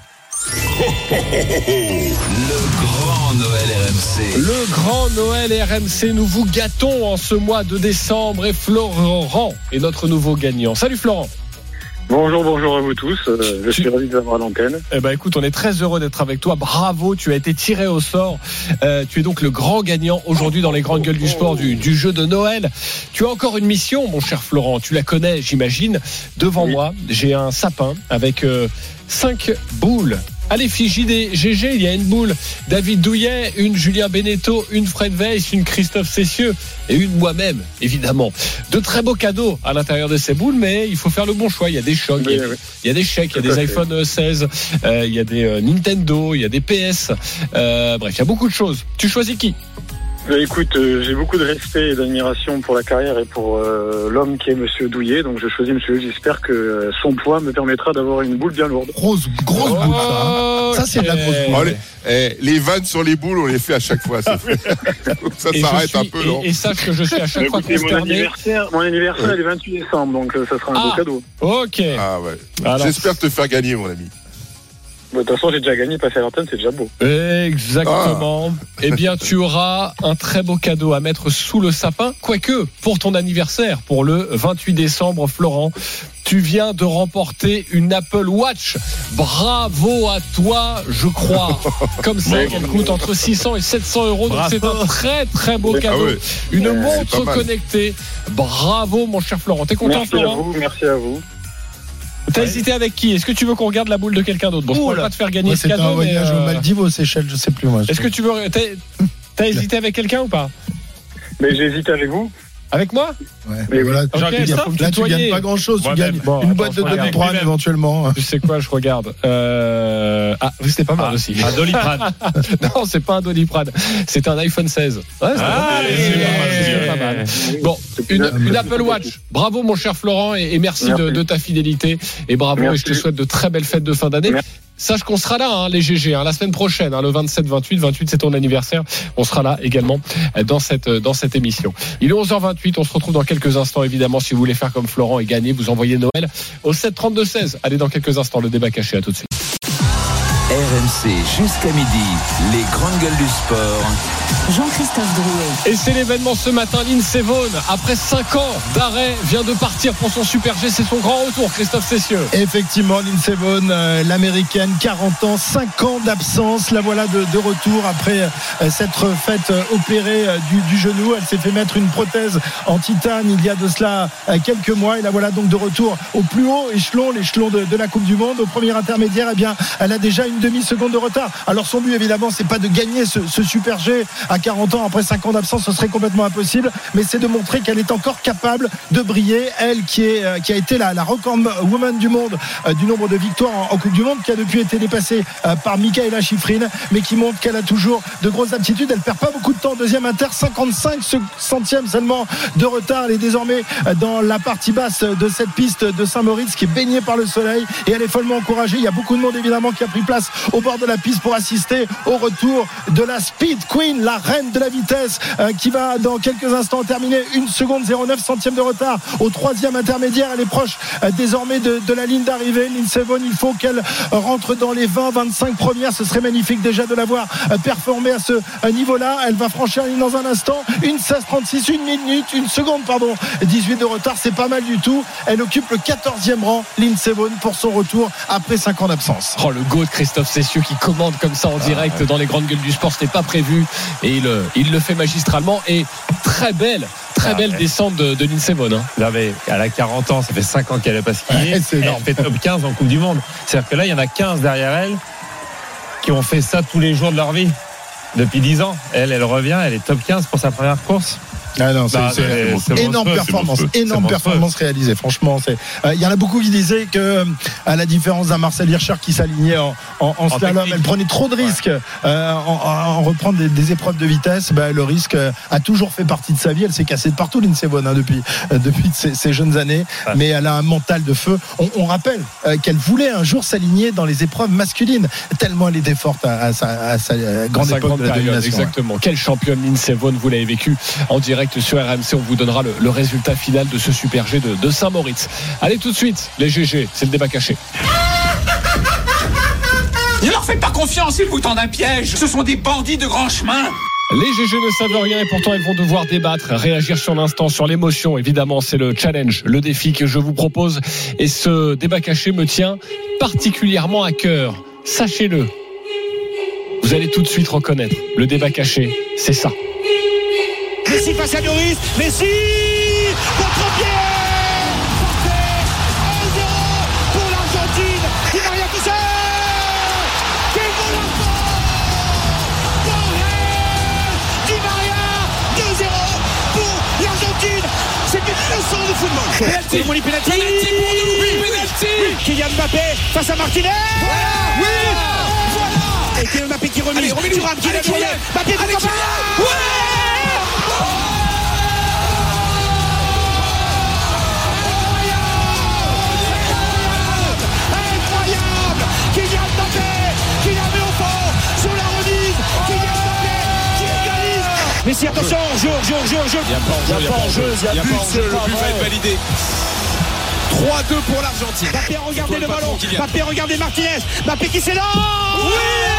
Le grand Noël R M C. Le grand Noël R M C, nous vous gâtons en ce mois de décembre et Florent est notre nouveau gagnant. Salut Florent. Bonjour, bonjour à vous tous. Euh, je suis ravi de vous avoir à l'antenne. Eh ben, écoute, on est très heureux d'être avec toi. Bravo, tu as été tiré au sort. Euh, tu es donc le grand gagnant aujourd'hui dans les grandes gueules du sport du, du jeu de Noël. Tu as encore une mission, mon cher Florent. Tu la connais, j'imagine. Devant oui. moi, j'ai un sapin avec euh, cinq boules. À l'effigie des G G, il y a une boule David Douillet, une Julien Beneteau, une Fred Weiss, une Christophe Cessieux et une moi-même, évidemment. De très beaux cadeaux à l'intérieur de ces boules, mais il faut faire le bon choix. Il y a des chocs, oui, il, y a, oui. il y a des chèques, il y a des iPhone seize, euh, il y a des euh, Nintendo, il y a des P S. Euh, bref, il y a beaucoup de choses. Tu choisis qui ? Écoute, euh, j'ai beaucoup de respect et d'admiration pour la carrière et pour euh, l'homme qui est Monsieur Douillet, donc je choisis Monsieur. J'espère que euh, son poids me permettra d'avoir une boule bien lourde. Grosse, grosse oh, boule, ça. Ça, c'est de la grosse boule. Oh, les, eh, les vannes sur les boules, on les fait à chaque fois. Ça, fait... ça s'arrête suis, un peu, et, non et sache que je suis à chaque fois consterné. Mon anniversaire, mon anniversaire ouais. est le vingt-huit décembre, donc euh, ça sera un ah, beau cadeau. Ok. Ah ouais. Alors, j'espère te faire gagner, mon ami. De toute façon, j'ai déjà gagné, passer à l'antenne, c'est déjà beau. Exactement. Ah. Eh bien, tu auras un très beau cadeau à mettre sous le sapin. Quoique, pour ton anniversaire, pour le vingt-huit décembre, Florent, tu viens de remporter une Apple Watch. Bravo à toi, je crois. Comme ça, elle coûte entre six cents et sept cents euros. Donc, c'est un très, très beau cadeau. Ah ouais. Une ouais, montre connectée. Bravo, mon cher Florent. T'es content, merci Florent ? Merci à vous, merci à vous. T'as ouais. hésité avec qui ? Est-ce que tu veux qu'on regarde la boule de quelqu'un d'autre ? Bon, je ne pourrais pas te faire gagner ouais, ce cadeau. C'est un voyage mais euh... aux Maldives, aux Seychelles, je sais plus moi. Est-ce que tu veux T'as, t'as hésité avec quelqu'un ou pas ? Mais j'ai hésité avec vous. Avec moi ? Ouais. Mais voilà, okay, okay, ça, là, tu gagnes pas grand-chose. Tu gagnes bon, une boîte de Doliprane éventuellement. Tu sais quoi ? Je regarde. Euh... Ah, c'était pas mal ah, aussi. Un Doliprane. Non, c'est pas un Doliprane. C'est un iPhone seize. Ouais, c'est ah, c'est pas mal. Bon, une, une Apple Watch. Bravo, mon cher Florent, et, et merci, merci. De, de ta fidélité. Et bravo, merci. Et je te souhaite de très belles fêtes de fin d'année. Merci. Sache qu'on sera là, hein, les G G, hein, la semaine prochaine, hein, le vingt-sept vingt-huit. vingt-huit, c'est ton anniversaire. On sera là également dans cette, dans cette émission. Il est onze heures vingt-huit. On se retrouve dans quelques instants, évidemment. Si vous voulez faire comme Florent et gagner, vous envoyez Noël au sept trente-deux seize. Allez, dans quelques instants, le débat caché. À tout de suite. R M C jusqu'à midi, les grandes gueules du sport. Jean-Christophe Drouet. Et c'est l'événement ce matin. Lindsey Vonn, après cinq ans d'arrêt, vient de partir pour son Super G. C'est son grand retour, Christophe Cessieux. Effectivement, Lindsey Vonn, euh, l'américaine, quarante ans, cinq ans d'absence. La voilà de, de retour après euh, s'être faite euh, opérer euh, du, du genou. Elle s'est fait mettre une prothèse en titane il y a de cela euh, quelques mois. Et la voilà donc de retour au plus haut échelon, l'échelon de, de la Coupe du Monde. Au premier intermédiaire, eh bien, elle a déjà une demi-seconde de retard. Alors son but, évidemment, c'est pas de gagner ce, ce Super G, à quarante ans, après cinq ans d'absence, ce serait complètement impossible, mais c'est de montrer qu'elle est encore capable de briller, elle qui, est, qui a été la, la record woman du monde euh, du nombre de victoires en, en Coupe du Monde, qui a depuis été dépassée euh, par Mikaela Shiffrin, mais qui montre qu'elle a toujours de grosses aptitudes. Elle perd pas beaucoup de temps, deuxième inter, cinquante-cinq centièmes seulement de retard. Elle est désormais dans la partie basse de cette piste de Saint-Moritz qui est baignée par le soleil, et elle est follement encouragée. Il y a beaucoup de monde évidemment qui a pris place au bord de la piste pour assister au retour de la Speed Queen, la reine de la vitesse, euh, qui va dans quelques instants terminer une seconde zéro neuf centième de retard au troisième intermédiaire. Elle est proche euh, désormais de, de la ligne d'arrivée. Lindsey Vonn, il faut qu'elle rentre dans les vingt vingt-cinq premières. Ce serait magnifique déjà de l'avoir euh, performé à ce euh, niveau-là. Elle va franchir la ligne dans un instant. Une seize trente-six, une minute, une seconde, pardon, dix-huit de retard. C'est pas mal du tout. Elle occupe le quatorzième rang, Lindsey Vonn, pour son retour après cinq ans d'absence. Oh, le go de Christophe Cessieux qui commande comme ça en direct ah, ouais. dans les grandes gueules du sport. C'était pas prévu et il, il le fait magistralement. Et très belle, très ah, belle ouais. descente de, de Lindsey Vonn. Hein. Là, mais elle a quarante ans, ça fait cinq ans qu'elle n'a pas skié. Ouais, c'est elle fait top quinze en Coupe du Monde. C'est-à-dire que là, il y en a quinze derrière elle qui ont fait ça tous les jours de leur vie depuis dix ans. Elle, elle revient, elle est top quinze pour sa première course. Ah non, c'est, bah, c'est, c'est, c'est énorme performance, énorme performance réalisée. Franchement, c'est. Il euh, y en a beaucoup qui disaient que, à la différence d'un Marcel Hirscher qui s'alignait en, en, en, en slalom, elle prenait trop de risques ouais. euh, en, en reprendre des, des épreuves de vitesse. Bah, le risque a toujours fait partie de sa vie. Elle s'est cassée de partout, Lindsey Vonn, hein, depuis euh, depuis ses, ses jeunes années. Ouais. Mais elle a un mental de feu. On, on rappelle euh, qu'elle voulait un jour s'aligner dans les épreuves masculines, tellement elle était forte à, à, sa, à sa grande à sa époque grande de la période, domination. Exactement. Ouais. Quelle championne Lindsey Vonn, vous l'avez vécu en direct sur R M C. On vous donnera le, le résultat final de ce Super G de, de Saint-Moritz. Allez, tout de suite, les G G, c'est le débat caché. Ne leur faites pas confiance, ils vous tendent un piège. Ce sont des bandits de grand chemin. Les G G ne savent rien et pourtant ils vont devoir débattre, réagir sur l'instant, sur l'émotion. Évidemment, c'est le challenge, le défi que je vous propose. Et ce débat caché me tient particulièrement à cœur. Sachez-le. Vous allez tout de suite reconnaître. Le débat caché, c'est ça. Messi face à Lloris, Messi contre-pied, un zéro pour l'Argentine. Di Maria tout seul, quel bon enfant, Di Maria, deux zéro pour l'Argentine. C'est une leçon de football. Penalty, mon penalty, penalty pour nous, penalty. Kylian Mbappé face à Martinez. Voilà, oui, voilà. Et Kylian Mbappé qui remet, Thuram qui l'a joué, Mbappé qui l'a ouais. Messi, attention, jeu, jeu, jeu, jeu. Il n'y a pas en jeu, il y a but, le but va être validé. trois deux pour l'Argentine. Mbappé a regardé le ballon, Mbappé a regardé Martinez, Mbappé qui s'élance. Oui,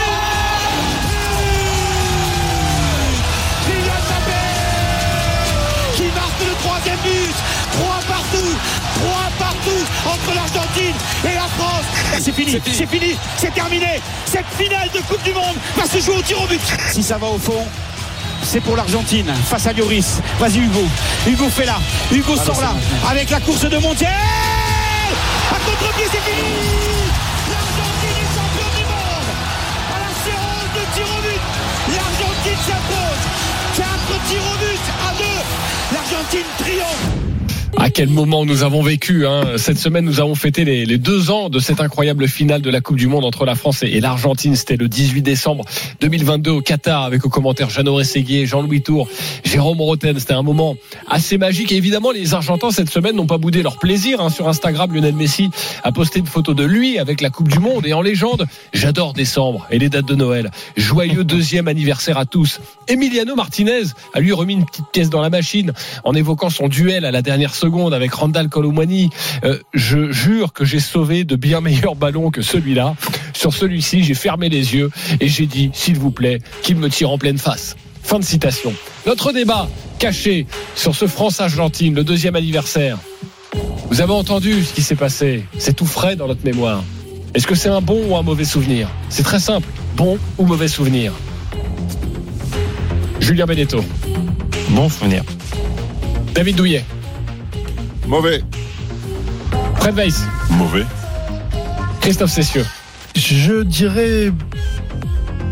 Kylian Mbappé qui marque le troisième but. trois partout, trois partout entre l'Argentine et la France. C'est fini, c'est fini, c'est fini, c'est terminé. Cette finale de Coupe du Monde va se jouer au tir au but. Si ça va au fond, c'est pour l'Argentine face à Lloris. Vas-y Hugo, Hugo fait là, Hugo ah, sort là avec la course de Montiel. À contre-pied, c'est fini. L'Argentine est championne du monde. À la séance de tir au but, l'Argentine s'impose. quatre tirs au but à deux. L'Argentine triomphe. À quel moment nous avons vécu hein. Cette semaine, nous avons fêté les, les deux ans de cette incroyable finale de la Coupe du Monde entre la France et, et l'Argentine. C'était le dix-huit décembre deux mille vingt-deux au Qatar, avec au commentaire Jeannot Rességuier, Jean-Louis Tour, Jérôme Roten. C'était un moment assez magique. Et évidemment, les Argentins cette semaine n'ont pas boudé leur plaisir hein. Sur Instagram, Lionel Messi a posté une photo de lui avec la Coupe du Monde et en légende: j'adore décembre et les dates de Noël. Joyeux deuxième anniversaire à tous. Emiliano Martinez a lui remis une petite pièce dans la machine en évoquant son duel à la dernière seconde avec Randal Colomwani. Euh, je jure que j'ai sauvé de bien meilleurs ballons que celui-là. Sur celui-ci, j'ai fermé les yeux et j'ai dit, s'il vous plaît, qu'il me tire en pleine face. Fin de citation. Notre débat caché sur ce France-Argentine, le deuxième anniversaire. Vous avez entendu ce qui s'est passé. C'est tout frais dans notre mémoire. Est-ce que c'est un bon ou un mauvais souvenir? C'est très simple. Bon ou mauvais souvenir? Julien Benetto. Bon souvenir. David Douillet. Mauvais. Fred Weiss. Mauvais. Christophe Cessieux. Je dirais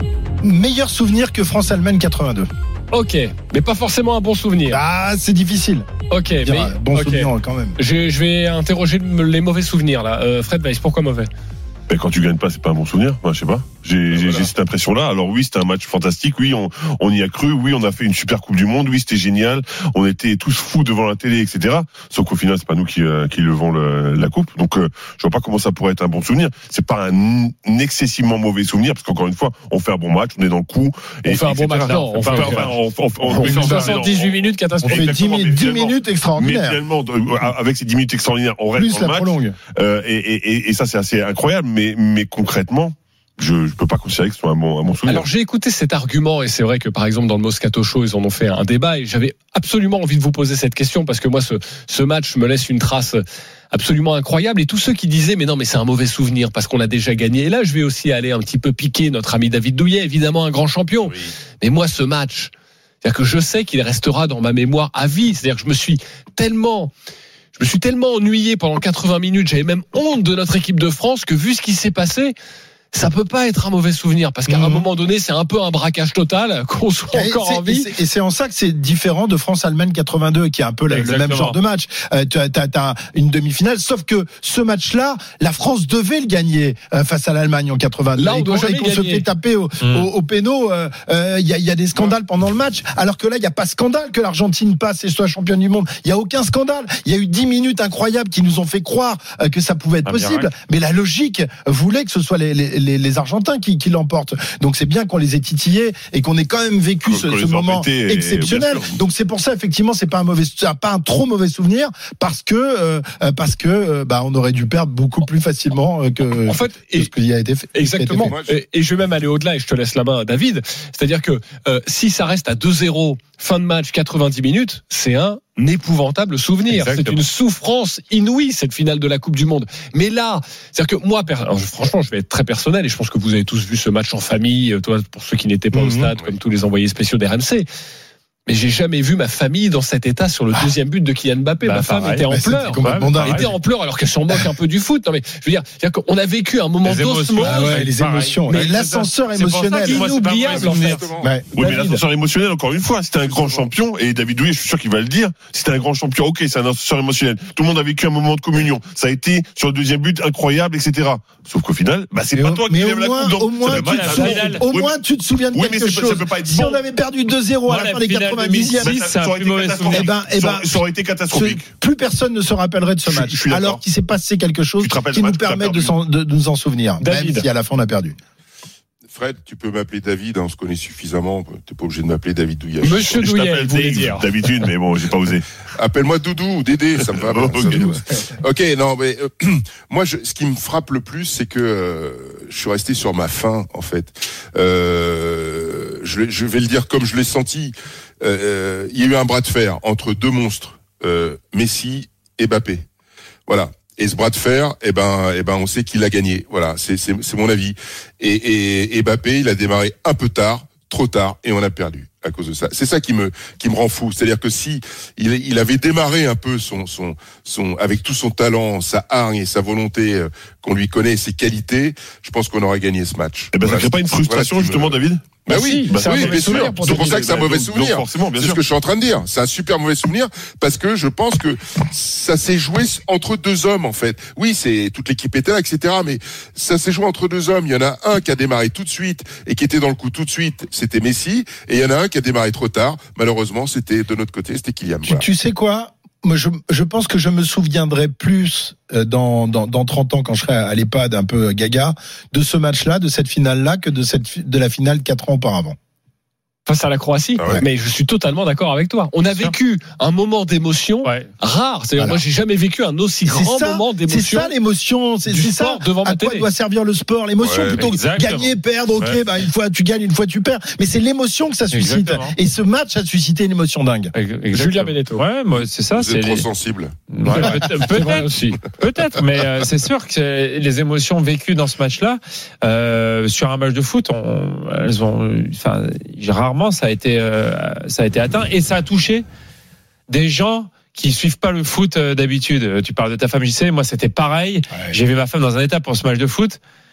Meilleur souvenir que France-Allemagne quatre-vingt-deux. Ok, mais pas forcément un bon souvenir. Ah, c'est difficile. Ok, Dire, mais bon okay. souvenir quand même. Je, je vais interroger les mauvais souvenirs là. Euh, Fred Weiss, pourquoi mauvais? Mais quand tu gagnes pas, c'est pas un bon souvenir. Moi, je sais pas. J'ai, j'ai, j'ai cette impression-là. Alors oui, c'était un match fantastique. Oui, on, on y a cru. Oui, on a fait une super Coupe du Monde. Oui, c'était génial. On était tous fous devant la télé, et cetera. Sauf qu'au final, c'est pas nous qui, euh, qui levons le, la coupe. Donc, euh, je vois pas comment ça pourrait être un bon souvenir. C'est pas un, un excessivement mauvais souvenir, parce qu'encore une fois, on fait un bon match, on est dans le coup. On et, fait un bon match. Non, on fait, on fait, on, on, on, on fait soixante-dix-huit minutes catastrophiques. On fait dix minutes extraordinaires. Mais finalement, avec ces dix minutes extraordinaires, on reste Plus dans le match. Prolongue. Euh, et, et, et ça, c'est assez incroyable. Mais, mais concrètement, je ne peux pas considérer que ce soit un bon, un bon souvenir. Alors j'ai écouté cet argument et c'est vrai que par exemple dans le Moscato Show ils en ont fait un débat et j'avais absolument envie de vous poser cette question parce que moi ce, ce match me laisse une trace absolument incroyable et tous ceux qui disaient mais non mais c'est un mauvais souvenir parce qu'on a déjà gagné et là je vais aussi aller un petit peu piquer notre ami David Douillet, évidemment un grand champion, oui. Mais moi ce match, c'est-à-dire que je sais qu'il restera dans ma mémoire à vie, c'est-à-dire que je me suis tellement... Je me suis tellement ennuyé pendant quatre-vingts minutes, j'avais même honte de notre équipe de France que vu ce qui s'est passé, ça peut pas être un mauvais souvenir parce qu'à mmh. un moment donné, c'est un peu un braquage total qu'on soit et encore en vie. Et c'est, et c'est en ça que c'est différent de France-Allemagne quatre-vingt-deux qui est un peu le, le même genre de match. Euh, tu as, t'as, t'as une demi-finale, sauf que ce match-là, la France devait le gagner euh, face à l'Allemagne en quatre-vingt-deux. Là, on doit jamais et qu'on se fait taper au, mmh. au, au péno, il euh, euh, y, a, y a des scandales pendant le match. Alors que là, il y a pas scandale que l'Argentine passe et soit championne du monde. Il y a aucun scandale. Il y a eu dix minutes incroyables qui nous ont fait croire euh, que ça pouvait être ah, possible. Mais la logique voulait que ce soit les, les, les, les Argentins qui, qui l'emportent. Donc c'est bien qu'on les ait titillés et qu'on ait quand même vécu ce, ce moment exceptionnel. Donc c'est pour ça effectivement c'est pas un mauvais, pas un trop mauvais souvenir parce que euh, parce que euh, bah on aurait dû perdre beaucoup plus facilement que, en fait, que ce qui a été fait. Exactement. Et, et je vais même aller au-delà et je te laisse la main, David. C'est-à-dire que euh, si ça reste à deux zéro, fin de match, quatre-vingt-dix minutes, c'est un épouvantable souvenir. Exactement. C'est une souffrance inouïe cette finale de la Coupe du Monde. Mais là, c'est-à-dire que moi, alors, franchement, je vais être très personnel et je pense que vous avez tous vu ce match en famille, toi, pour ceux qui n'étaient pas mmh, au stade, oui. Comme tous les envoyés spéciaux d'R M C. Mais j'ai jamais vu ma famille dans cet état sur le ah. deuxième but de Kylian Mbappé. Bah, ma femme pareil, était en pleurs. Elle était en pleurs alors qu'elle s'en moque un peu du foot. Non mais je veux dire, c'est-à-dire qu'on a vécu un moment d'osmose. Ah ouais, les émotions. Mais l'ascenseur émotionnel, inoubliable en fait. Ouais. Oui, mais l'ascenseur émotionnel, encore une fois, c'était un grand champion et David Douillet, je suis sûr qu'il va le dire. C'était un grand champion. Ok, c'est un ascenseur émotionnel. Tout le monde a vécu un moment de communion. Ça a été sur le deuxième but incroyable, et cetera. Sauf qu'au final, bah c'est pas toi qui lève la coupe. Au moins, au moins, tu te souviens de quelque chose. Si on avait perdu deux zéro à la fin des quatre-vingt-dixième. Ça aurait, eh ben, eh ben, ça aurait été catastrophique. Plus personne ne se rappellerait de ce match. Je, je alors qu'il s'est passé quelque chose qui nous permet de, de, de nous en souvenir. David. Même si à la fin on a perdu. Fred, tu peux m'appeler David, hein, on se connaît suffisamment. T'es pas obligé de m'appeler David Douillet. Monsieur je Douillet, vous voulez dire. D'habitude, mais bon, j'ai pas osé. Appelle-moi Doudou ou Dédé, ça me va. Bon, okay. ok, non, mais euh, moi, je, ce qui me frappe le plus, c'est que euh, je suis resté sur ma faim, en fait. Euh, je, je vais le dire comme je l'ai senti. Euh, il y a eu un bras de fer entre deux monstres, euh, Messi et Mbappé. Voilà. Et ce bras de fer, eh ben, eh ben, on sait qu'il a gagné. Voilà, c'est, c'est, c'est mon avis. Et, et, et Mbappé, il a démarré un peu tard, trop tard, et on a perdu à cause de ça. C'est ça qui me, qui me rend fou. C'est-à-dire que si il, il avait démarré un peu son, son, son, avec tout son talent, sa hargne et sa volonté euh, qu'on lui connaît, ses qualités, je pense qu'on aurait gagné ce match. Eh ben, voilà, ça crée pas une frustration, voilà, justement, me... David? Bah oui, bah oui, bien sûr. C'est pour ça que c'est un mauvais souvenir. Forcément, bien c'est sûr. ce que je suis en train de dire. C'est un super mauvais souvenir parce que je pense que ça s'est joué entre deux hommes, en fait. Oui, c'est, toute l'équipe était là, et cetera. Mais ça s'est joué entre deux hommes. Il y en a un qui a démarré tout de suite et qui était dans le coup tout de suite. C'était Messi. Et il y en a un qui a démarré trop tard. Malheureusement, c'était de notre côté, c'était Kylian. Tu, voilà. tu sais quoi? Moi, je, je pense que je me souviendrai plus dans, dans, dans trente ans, quand je serai à l'EHPAD un peu gaga, de ce match-là, de cette finale-là, que de, cette, de la finale quatre ans auparavant. Face à la Croatie, ah ouais. Mais je suis totalement d'accord avec toi. On a vécu un moment d'émotion ouais. rare. C'est-à-dire, voilà. Moi, j'ai jamais vécu un aussi c'est grand ça, moment d'émotion. C'est ça l'émotion. C'est, c'est ça. Devant à ma quoi télé. Doit servir le sport, l'émotion ouais, plutôt que gagner, perdre. Ok, ouais. Bah une fois tu gagnes, une fois tu perds. Mais c'est l'émotion que ça suscite. Exactement. Et ce match a suscité une émotion dingue. Exactement. Julien Benetto. Ouais, moi c'est ça. Vous c'est êtes trop les... sensible. Ouais, peut-être, peut-être aussi. Peut-être, mais euh, c'est sûr que les émotions vécues dans ce match-là, euh, sur un match de foot, on, elles ont, enfin, rarement ça a été. Euh, ça a été atteint et ça a touché des gens qui suivent pas le foot d'habitude. Tu parles de ta femme, J C, moi c'était pareil. Ouais. J'ai vu ma femme dans un état pour ce match de foot.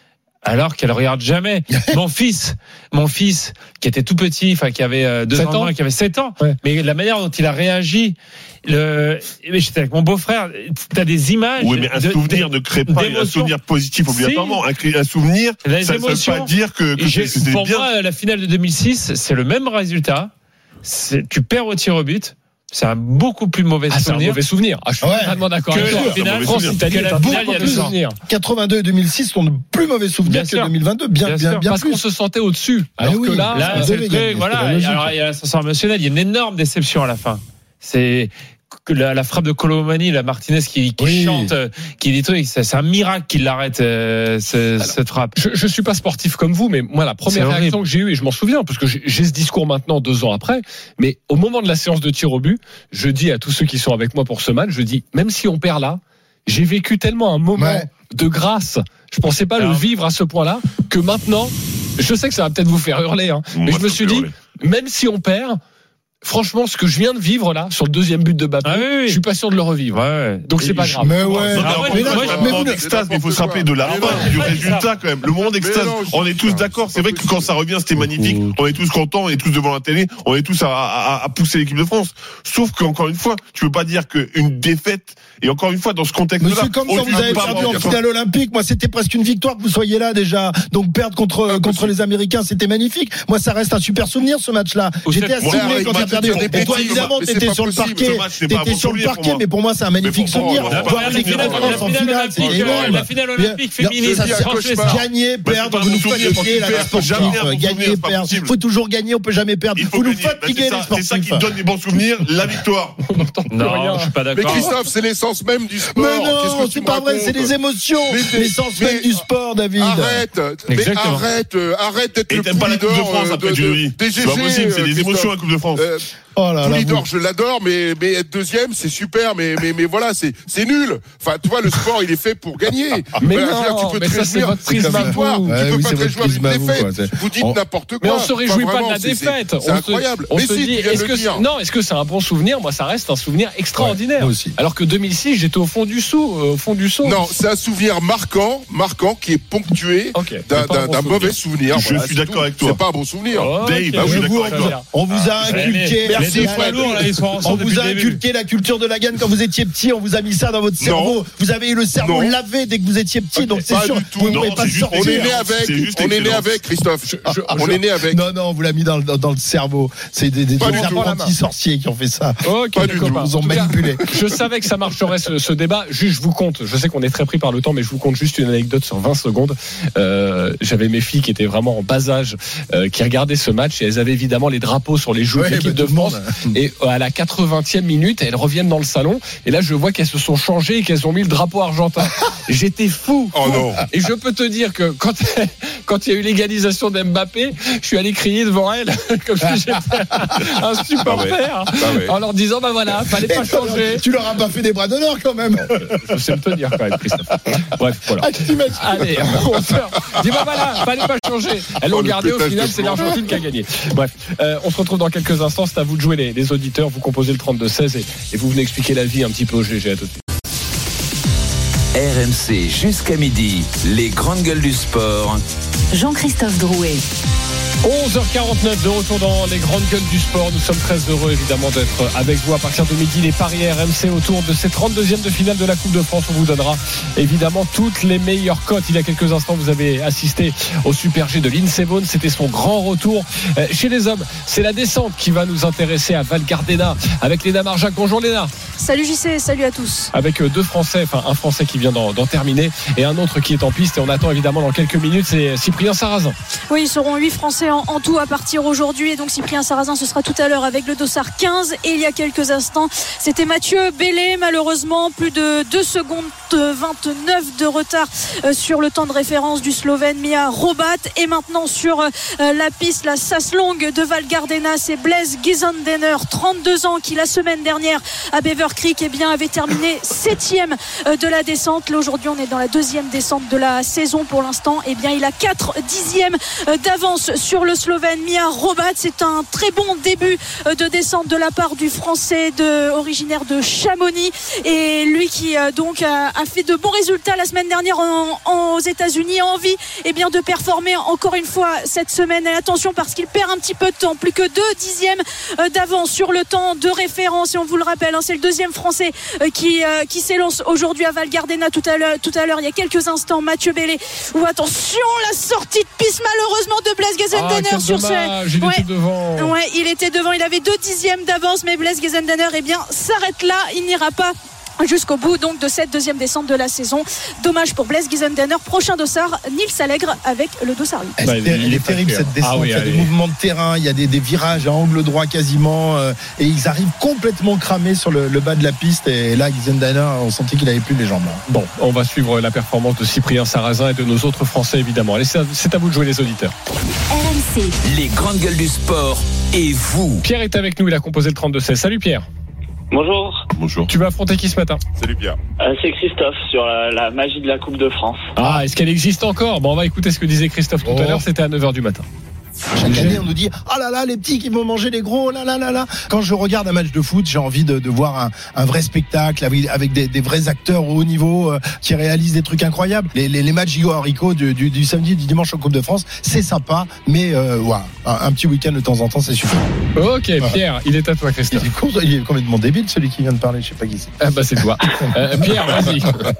alors qu'elle regarde jamais. Mon fils, mon fils, qui était tout petit, enfin qui avait deux ans, qui avait sept ans, ouais. mais la manière dont il a réagi, le, mais j'étais avec mon beau-frère, t'as des images. Oui, mais un de, souvenir de, ne crée pas un souvenir positif obligatoirement. Un, un souvenir, les ça ne veut pas dire que, que c'était pour bien. Pour moi, la finale de deux mille six, c'est le même résultat. C'est, tu perds au tir au but. C'est un beaucoup plus mauvais ah, souvenir. C'est un mauvais souvenir. Ah, je suis ouais. vraiment d'accord. Que avec la toi. finale, France-Italie, la finale, il y a deux souvenirs. quatre-vingt-deux et deux mille six sont de plus mauvais souvenirs bien que deux mille vingt-deux. Bien, bien, bien, bien parce plus. qu'on se sentait au-dessus. Alors oui, que là, là c'est le truc, voilà. Alors, il y a l'ascenseur émotionnel. Il y a une énorme déception à la fin. C'est la, la frappe de Colomani, la Martinez qui, qui oui. chante, qui dit trucs. C'est, c'est un miracle qu'il l'arrête, euh, ce, Alors, cette frappe. Je, je suis pas sportif comme vous, mais moi, la première c'est réaction horrible. que j'ai eue, et je m'en souviens, parce que j'ai, j'ai ce discours maintenant deux ans après, mais au moment de la séance de tir au but, je dis à tous ceux qui sont avec moi pour ce match, je dis, même si on perd là, j'ai vécu tellement un moment ouais. de grâce. Je pensais pas Alors, le vivre à ce point-là, que maintenant, je sais que ça va peut-être vous faire hurler, hein, mais je me suis dit, hurler. même si on perd, franchement, ce que je viens de vivre là, sur le deuxième but de Mbappé, ah oui, oui. je suis pas sûr de le revivre. Ouais. Donc c'est pas grave. Mais ouais. Ah ouais, mais là, mais le moment d'extase, mais il faut se rappeler de la fin, du résultat quand même. Le moment d'extase, on est tous d'accord. C'est vrai que quand ça revient, c'était magnifique. On est tous contents, on est tous devant la télé, on est tous à, à, à pousser l'équipe de France. Sauf qu'encore une fois, tu peux pas dire qu'une défaite, et encore une fois, dans ce contexte-là. Mais c'est comme quand vous avez perdu en finale olympique. Moi, c'était presque une victoire que vous soyez là déjà. Donc perdre contre contre les Américains, c'était magnifique. Moi, ça reste un super souvenir ce match-là. J'étais assis quand il a perdu. Et toi, évidemment, t'étais sur le parquet. T'étais sur le parquet, mais pour moi, c'est un magnifique souvenir. Voir l'équipe de France en finale, c'est énorme. La finale olympique féminine, gagner, perdre, vous nous fatiguez, la sportive. Gagner, perdre. Il faut toujours gagner, on peut jamais perdre. Vous nous fatiguez, les sportifs. C'est ça qui donne des bons souvenirs, la victoire. Non, je suis pas d'accord. Mais Christophe, c'est l'essence même du sport. Mais non, c'est pas vrai, c'est les émotions. L'essence même du sport, David. Arrête, mais arrête, arrête d'être le pas la Coupe de France après Julie. C'est pas possible, c'est des émotions la Coupe de France. Oh là là, Poulidor, je l'adore, mais, mais être deuxième, c'est super, mais, mais, mais voilà, c'est, c'est nul. Enfin, tu vois, le sport, il est fait pour gagner. Mais voilà, non, dire, tu peux mais te ça, réjouir c'est votre prisme à victoire, vous. tu Ouais, peux oui, pas te réjouir d'une défaite. Vous, vous dites on... n'importe quoi. Mais on se réjouit enfin, pas de la c'est, défaite. C'est, c'est on incroyable. Se, on mais se si, dit, est-ce que dire. non, est-ce que c'est un bon souvenir? Moi, ça reste un souvenir extraordinaire. Ouais, aussi. Alors que deux mille six, j'étais au fond du saut, euh, au fond du saut. Non, c'est un souvenir marquant, marquant, qui est ponctué okay. d'un, d'un, d'un mauvais souvenir. Je suis d'accord avec toi. C'est pas un bon souvenir. Dave, on vous a inculqué. Merci. On vous a inculqué la culture de la gagne quand vous étiez petit. On vous a mis ça dans votre cerveau. Vous avez eu le cerveau lavé dès que vous étiez petit. Donc c'est sûr. Vous ne pouvez pas sortir. On est né avec. On est né avec, Christophe. On est né avec. Non, non, on vous l'a mis dans le cerveau. C'est des apprentis sorciers qui ont fait ça. Ok, ils vous ont manipulé. Je savais que ça marcherait ce débat. Juste, je vous compte. Je sais qu'on est très pris par le temps, mais je vous compte juste une anecdote sur vingt secondes. J'avais mes filles qui étaient vraiment en bas âge, qui regardaient ce match et elles avaient évidemment les drapeaux sur les joues de l'équipe de France. Et à la quatre-vingtième minute, elles reviennent dans le salon et là je vois qu'elles se sont changées et qu'elles ont mis le drapeau argentin. J'étais fou, fou. Oh non. Et je peux te dire que quand quand il y a eu l'égalisation d'Mbappé, je suis allé crier devant elle comme si j'étais un supporter ah ouais. Ah ouais. En leur disant bah voilà, fallait pas changer. Tu leur as pas fait des bras d'honneur quand même. Je sais me tenir quand même, Christophe. Bref, voilà. Allez, on se dit bah voilà, fallait pas changer. Elles l'ont oh, gardé au final, c'est l'Argentine qui a gagné. Bref, euh, on se retrouve dans quelques instants. C'est à vous de jouer les, les auditeurs. Vous composez le trente-deux seize et, et vous venez expliquer la vie un petit peu au G G. À tout de suite. R M C jusqu'à midi, les grandes gueules du sport. Jean-Christophe Drouet. onze heures quarante-neuf de retour dans les grandes gueules du sport. Nous sommes très heureux évidemment d'être avec vous à partir de midi. Les paris R M C autour de ces trente-deuxièmes de finale de la Coupe de France. On vous donnera évidemment toutes les meilleures cotes. Il y a quelques instants, vous avez assisté au Super G de Lindsey Vonn. C'était son grand retour chez les hommes. C'est la descente qui va nous intéresser à Val Gardena avec Léna Marjac. Bonjour Léna. Salut J C, salut à tous. Avec deux Français, enfin un Français qui vient d'en, d'en terminer et un autre qui est en piste. Et on attend évidemment dans quelques minutes, c'est Cyprien Sarrazin. Oui, ils seront huit Français en, en tout à partir aujourd'hui. Et donc Cyprien Sarrazin, ce sera tout à l'heure avec le dossard quinze. Et il y a quelques instants, c'était Mathieu Bellé. Malheureusement, plus de deux secondes vingt-neuf de retard sur le temps de référence du Slovène Mia Robat. Et maintenant sur la piste, la sas longue de Val Gardena, c'est Blaise Gizendenner, trente-deux ans, qui la semaine dernière à Beaver Creek eh bien, avait terminé septième de la descente. Là aujourd'hui on est dans la deuxième descente de la saison pour l'instant. Eh bien il a quatre quatre dixièmes d'avance sur le Slovène Mia Robat. C'est un très bon début de descente de la part du Français de, originaire de Chamonix, et lui qui donc a, a fait de bons résultats la semaine dernière en, en, aux États-Unis, a envie eh bien, de performer encore une fois cette semaine. Et attention, parce qu'il perd un petit peu de temps, plus que deux dixièmes d'avance sur le temps de référence, et on vous le rappelle, hein, c'est le deuxième Français qui, euh, qui s'élance aujourd'hui à Val Gardena. Tout à l'heure, tout à l'heure, il y a quelques instants, Mathieu Bellé. Ou attention, la sortie de piste malheureusement de Blaise Gezendener ah, sur dommage, ce. Il ouais. était devant. Ouais, il était devant. Il avait deux dixièmes d'avance, mais Blaise Gezendener, eh bien, s'arrête là. Il n'ira pas jusqu'au bout donc de cette deuxième descente de la saison. Dommage pour Blaise Gezendener. Prochain dossard, Nils Allègre avec le dossard huit. Bah, il, est, il est terrible cette descente. Ah oui, il y a allez. des mouvements de terrain, il y a des, des virages à angle droit quasiment, euh, et ils arrivent complètement cramés sur le, le bas de la piste. Et là, Gezendener, on sentait qu'il avait plus les jambes. Bon, on va suivre la performance de Cyprien Sarrazin et de nos autres Français évidemment. Allez, c'est à, c'est à vous de jouer les auditeurs. R M C, les grandes gueules du sport et vous. Pierre est avec nous, il a composé le trente-deux seize. Salut Pierre. Bonjour. Bonjour. Tu vas affronter qui ce matin? Salut Pierre. Euh, c'est Christophe sur la, la magie de la Coupe de France. Ah, est-ce qu'elle existe encore? Bon, on va écouter ce que disait Christophe tout Oh. à l'heure, c'était à neuf heures du matin. Chaque année, on nous dit « Ah là là, les petits qui vont manger les gros, là là là là ». Quand je regarde un match de foot, j'ai envie de, de voir un, un vrai spectacle avec, avec des, des vrais acteurs au haut niveau euh, qui réalisent des trucs incroyables. Les, les, les matchs Hugo Henrico du, du, du samedi et du dimanche en Coupe de France, c'est sympa, mais euh, ouais, un, un petit week-end de temps en temps, c'est suffisant. Ok, Pierre, il est à toi, Christophe. Il est, con, il est complètement débile, celui qui vient de parler, je sais pas qui c'est. Ah bah c'est toi. euh, Pierre, vas-y.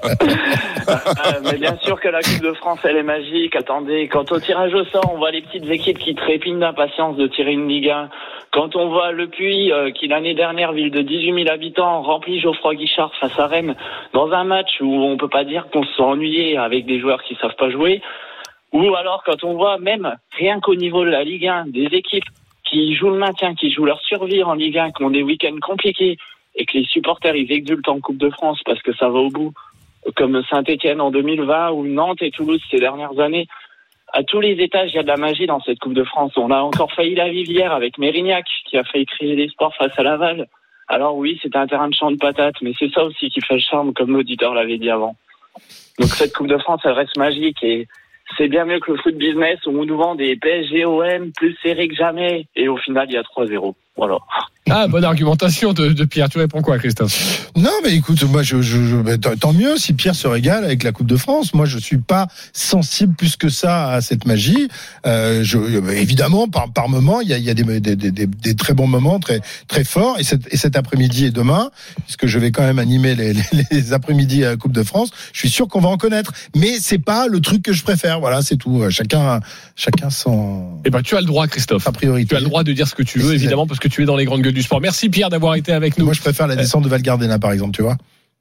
euh, mais bien sûr que la Coupe de France, elle est magique. Attendez, quand au tirage au sort, on voit les petites équipes qui trépignent d'impatience de tirer une Ligue un. Quand on voit Le Puy, euh, qui l'année dernière, ville de dix-huit mille habitants, remplit Geoffroy Guichard face à Rennes, dans un match où on peut pas dire qu'on se sent ennuyé avec des joueurs qui savent pas jouer, ou alors quand on voit même, rien qu'au niveau de la Ligue un, des équipes qui jouent le maintien, qui jouent leur survie en Ligue un, qui ont des week-ends compliqués, et que les supporters, ils exultent en Coupe de France parce que ça va au bout, comme Saint-Etienne en deux mille vingt, ou Nantes et Toulouse ces dernières années. À tous les étages, il y a de la magie dans cette Coupe de France. On a encore failli la vivre hier avec Mérignac, qui a failli créer des sports face à Laval. Alors oui, c'était un terrain de champ de patates, mais c'est ça aussi qui fait le charme, comme l'auditeur l'avait dit avant. Donc cette Coupe de France, elle reste magique, et c'est bien mieux que le foot business où on nous vend des P S G O M plus serrés que jamais, et au final, il y a trois zéro. Voilà. Ah, bonne argumentation de, de Pierre. Tu réponds quoi, Christophe? Non, mais écoute, moi, je, je, je, tant mieux si Pierre se régale avec la Coupe de France. Moi, je suis pas sensible plus que ça à cette magie. Euh, je, évidemment, par, par moment, il y a, il y a des, des, des, des, des très bons moments, très, très forts. Et, cet, et cet après-midi et demain, puisque je vais quand même animer les, les, les après-midi à la Coupe de France, je suis sûr qu'on va en connaître. Mais c'est pas le truc que je préfère. Voilà, c'est tout. Chacun, chacun son. Eh ben, tu as le droit, Christophe. A priori, tu as le droit de dire ce que tu veux, évidemment, parce que tu es dans les grandes gueules du sport. Merci Pierre d'avoir été avec nous. Moi, je préfère la descente de Val Gardena, par exemple, tu vois.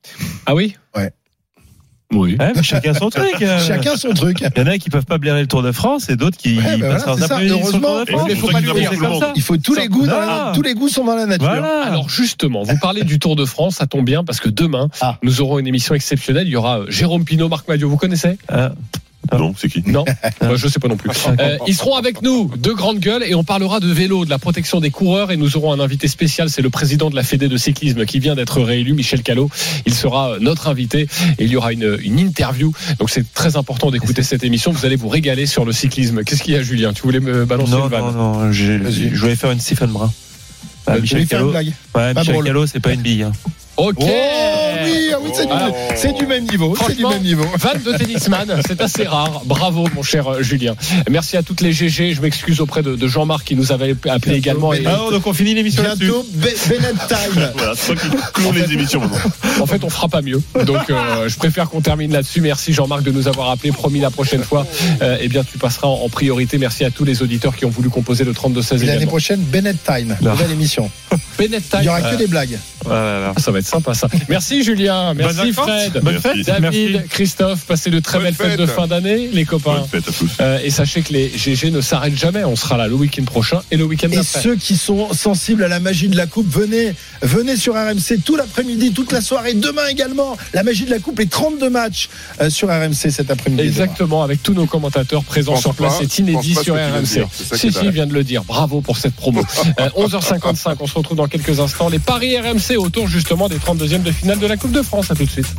Ah oui? Ouais. Oui. Ouais, chacun son truc. Euh... Chacun son truc. Il y en a qui peuvent pas blairer le Tour de France et d'autres qui ouais, bah passent voilà, leurs après-midi sur le Tour de France. Il faut, pas lui dire, comme ça. Il faut tous les goûts, dans la, tous les goûts sont dans la nature. Voilà. Alors justement, vous parlez du Tour de France, ça tombe bien parce que demain, ah. nous aurons une émission exceptionnelle. Il y aura Jérôme Pinault, Marc Madiot, vous connaissez? euh. Non, c'est qui? Non, bah, je sais pas non plus. Euh, ils seront avec nous, deux grandes gueules, et on parlera de vélo, de la protection des coureurs, et nous aurons un invité spécial, c'est le président de la Fédé de cyclisme qui vient d'être réélu, Michel Callot. Il sera notre invité et il y aura une, une interview. Donc c'est très important d'écouter cette émission. Vous allez vous régaler sur le cyclisme. Qu'est-ce qu'il y a, Julien? Tu voulais me balancer non, une vanne? Non, non, je, je voulais faire une Stephen Brun. Ah, Michel Callot. Ouais, Michel Callot, c'est pas une bille. Hein. Ok. Oh oui, ah oui, c'est, ah, du, c'est du même niveau. C'est du même niveau. Vanne de tennisman, c'est assez rare. Bravo, mon cher Julien. Merci à toutes les G G. Je m'excuse auprès de, de Jean-Marc qui nous avait appelé bientôt également. Et... Alors, donc on finit l'émission là-dessus. Bientôt, Bennett Time. Voilà, c'est toi qui clôt les émissions maintenant. En fait, on fera pas mieux. Donc, euh, je préfère qu'on termine là-dessus. Merci Jean-Marc de nous avoir appelé. Promis la prochaine fois. Euh, eh bien, tu passeras en, en priorité. Merci à tous les auditeurs qui ont voulu composer le trente-deux seize. L'année également. Prochaine, Bennett Time. Nouvelle émission. Bennett Time. Il y aura que des blagues. Ouais, ouais, ouais. Ça va être sympa ça. Merci Julien, merci Fred, bonne fête, David, merci. Christophe, passez de très bonne belles fêtes. fêtes de fin d'année les copains. Bonne fête à tous. Euh, et sachez que les G G ne s'arrêtent jamais, on sera là le week-end prochain et le week-end et d'après. Et ceux qui sont sensibles à la magie de la coupe, venez, venez sur R M C tout l'après-midi, toute la soirée, demain également. La magie de la coupe, les trente-deux matchs euh, sur R M C cet après-midi. Exactement, avec tous nos commentateurs présents sur place, c'est inédit sur R M C. Si, si, il vient de le dire, bravo pour cette promo. euh, onze heures cinquante-cinq, on se retrouve dans quelques instants. Les paris R M C autour justement des trente-deuxièmes de finale de la Coupe de France. À tout de suite.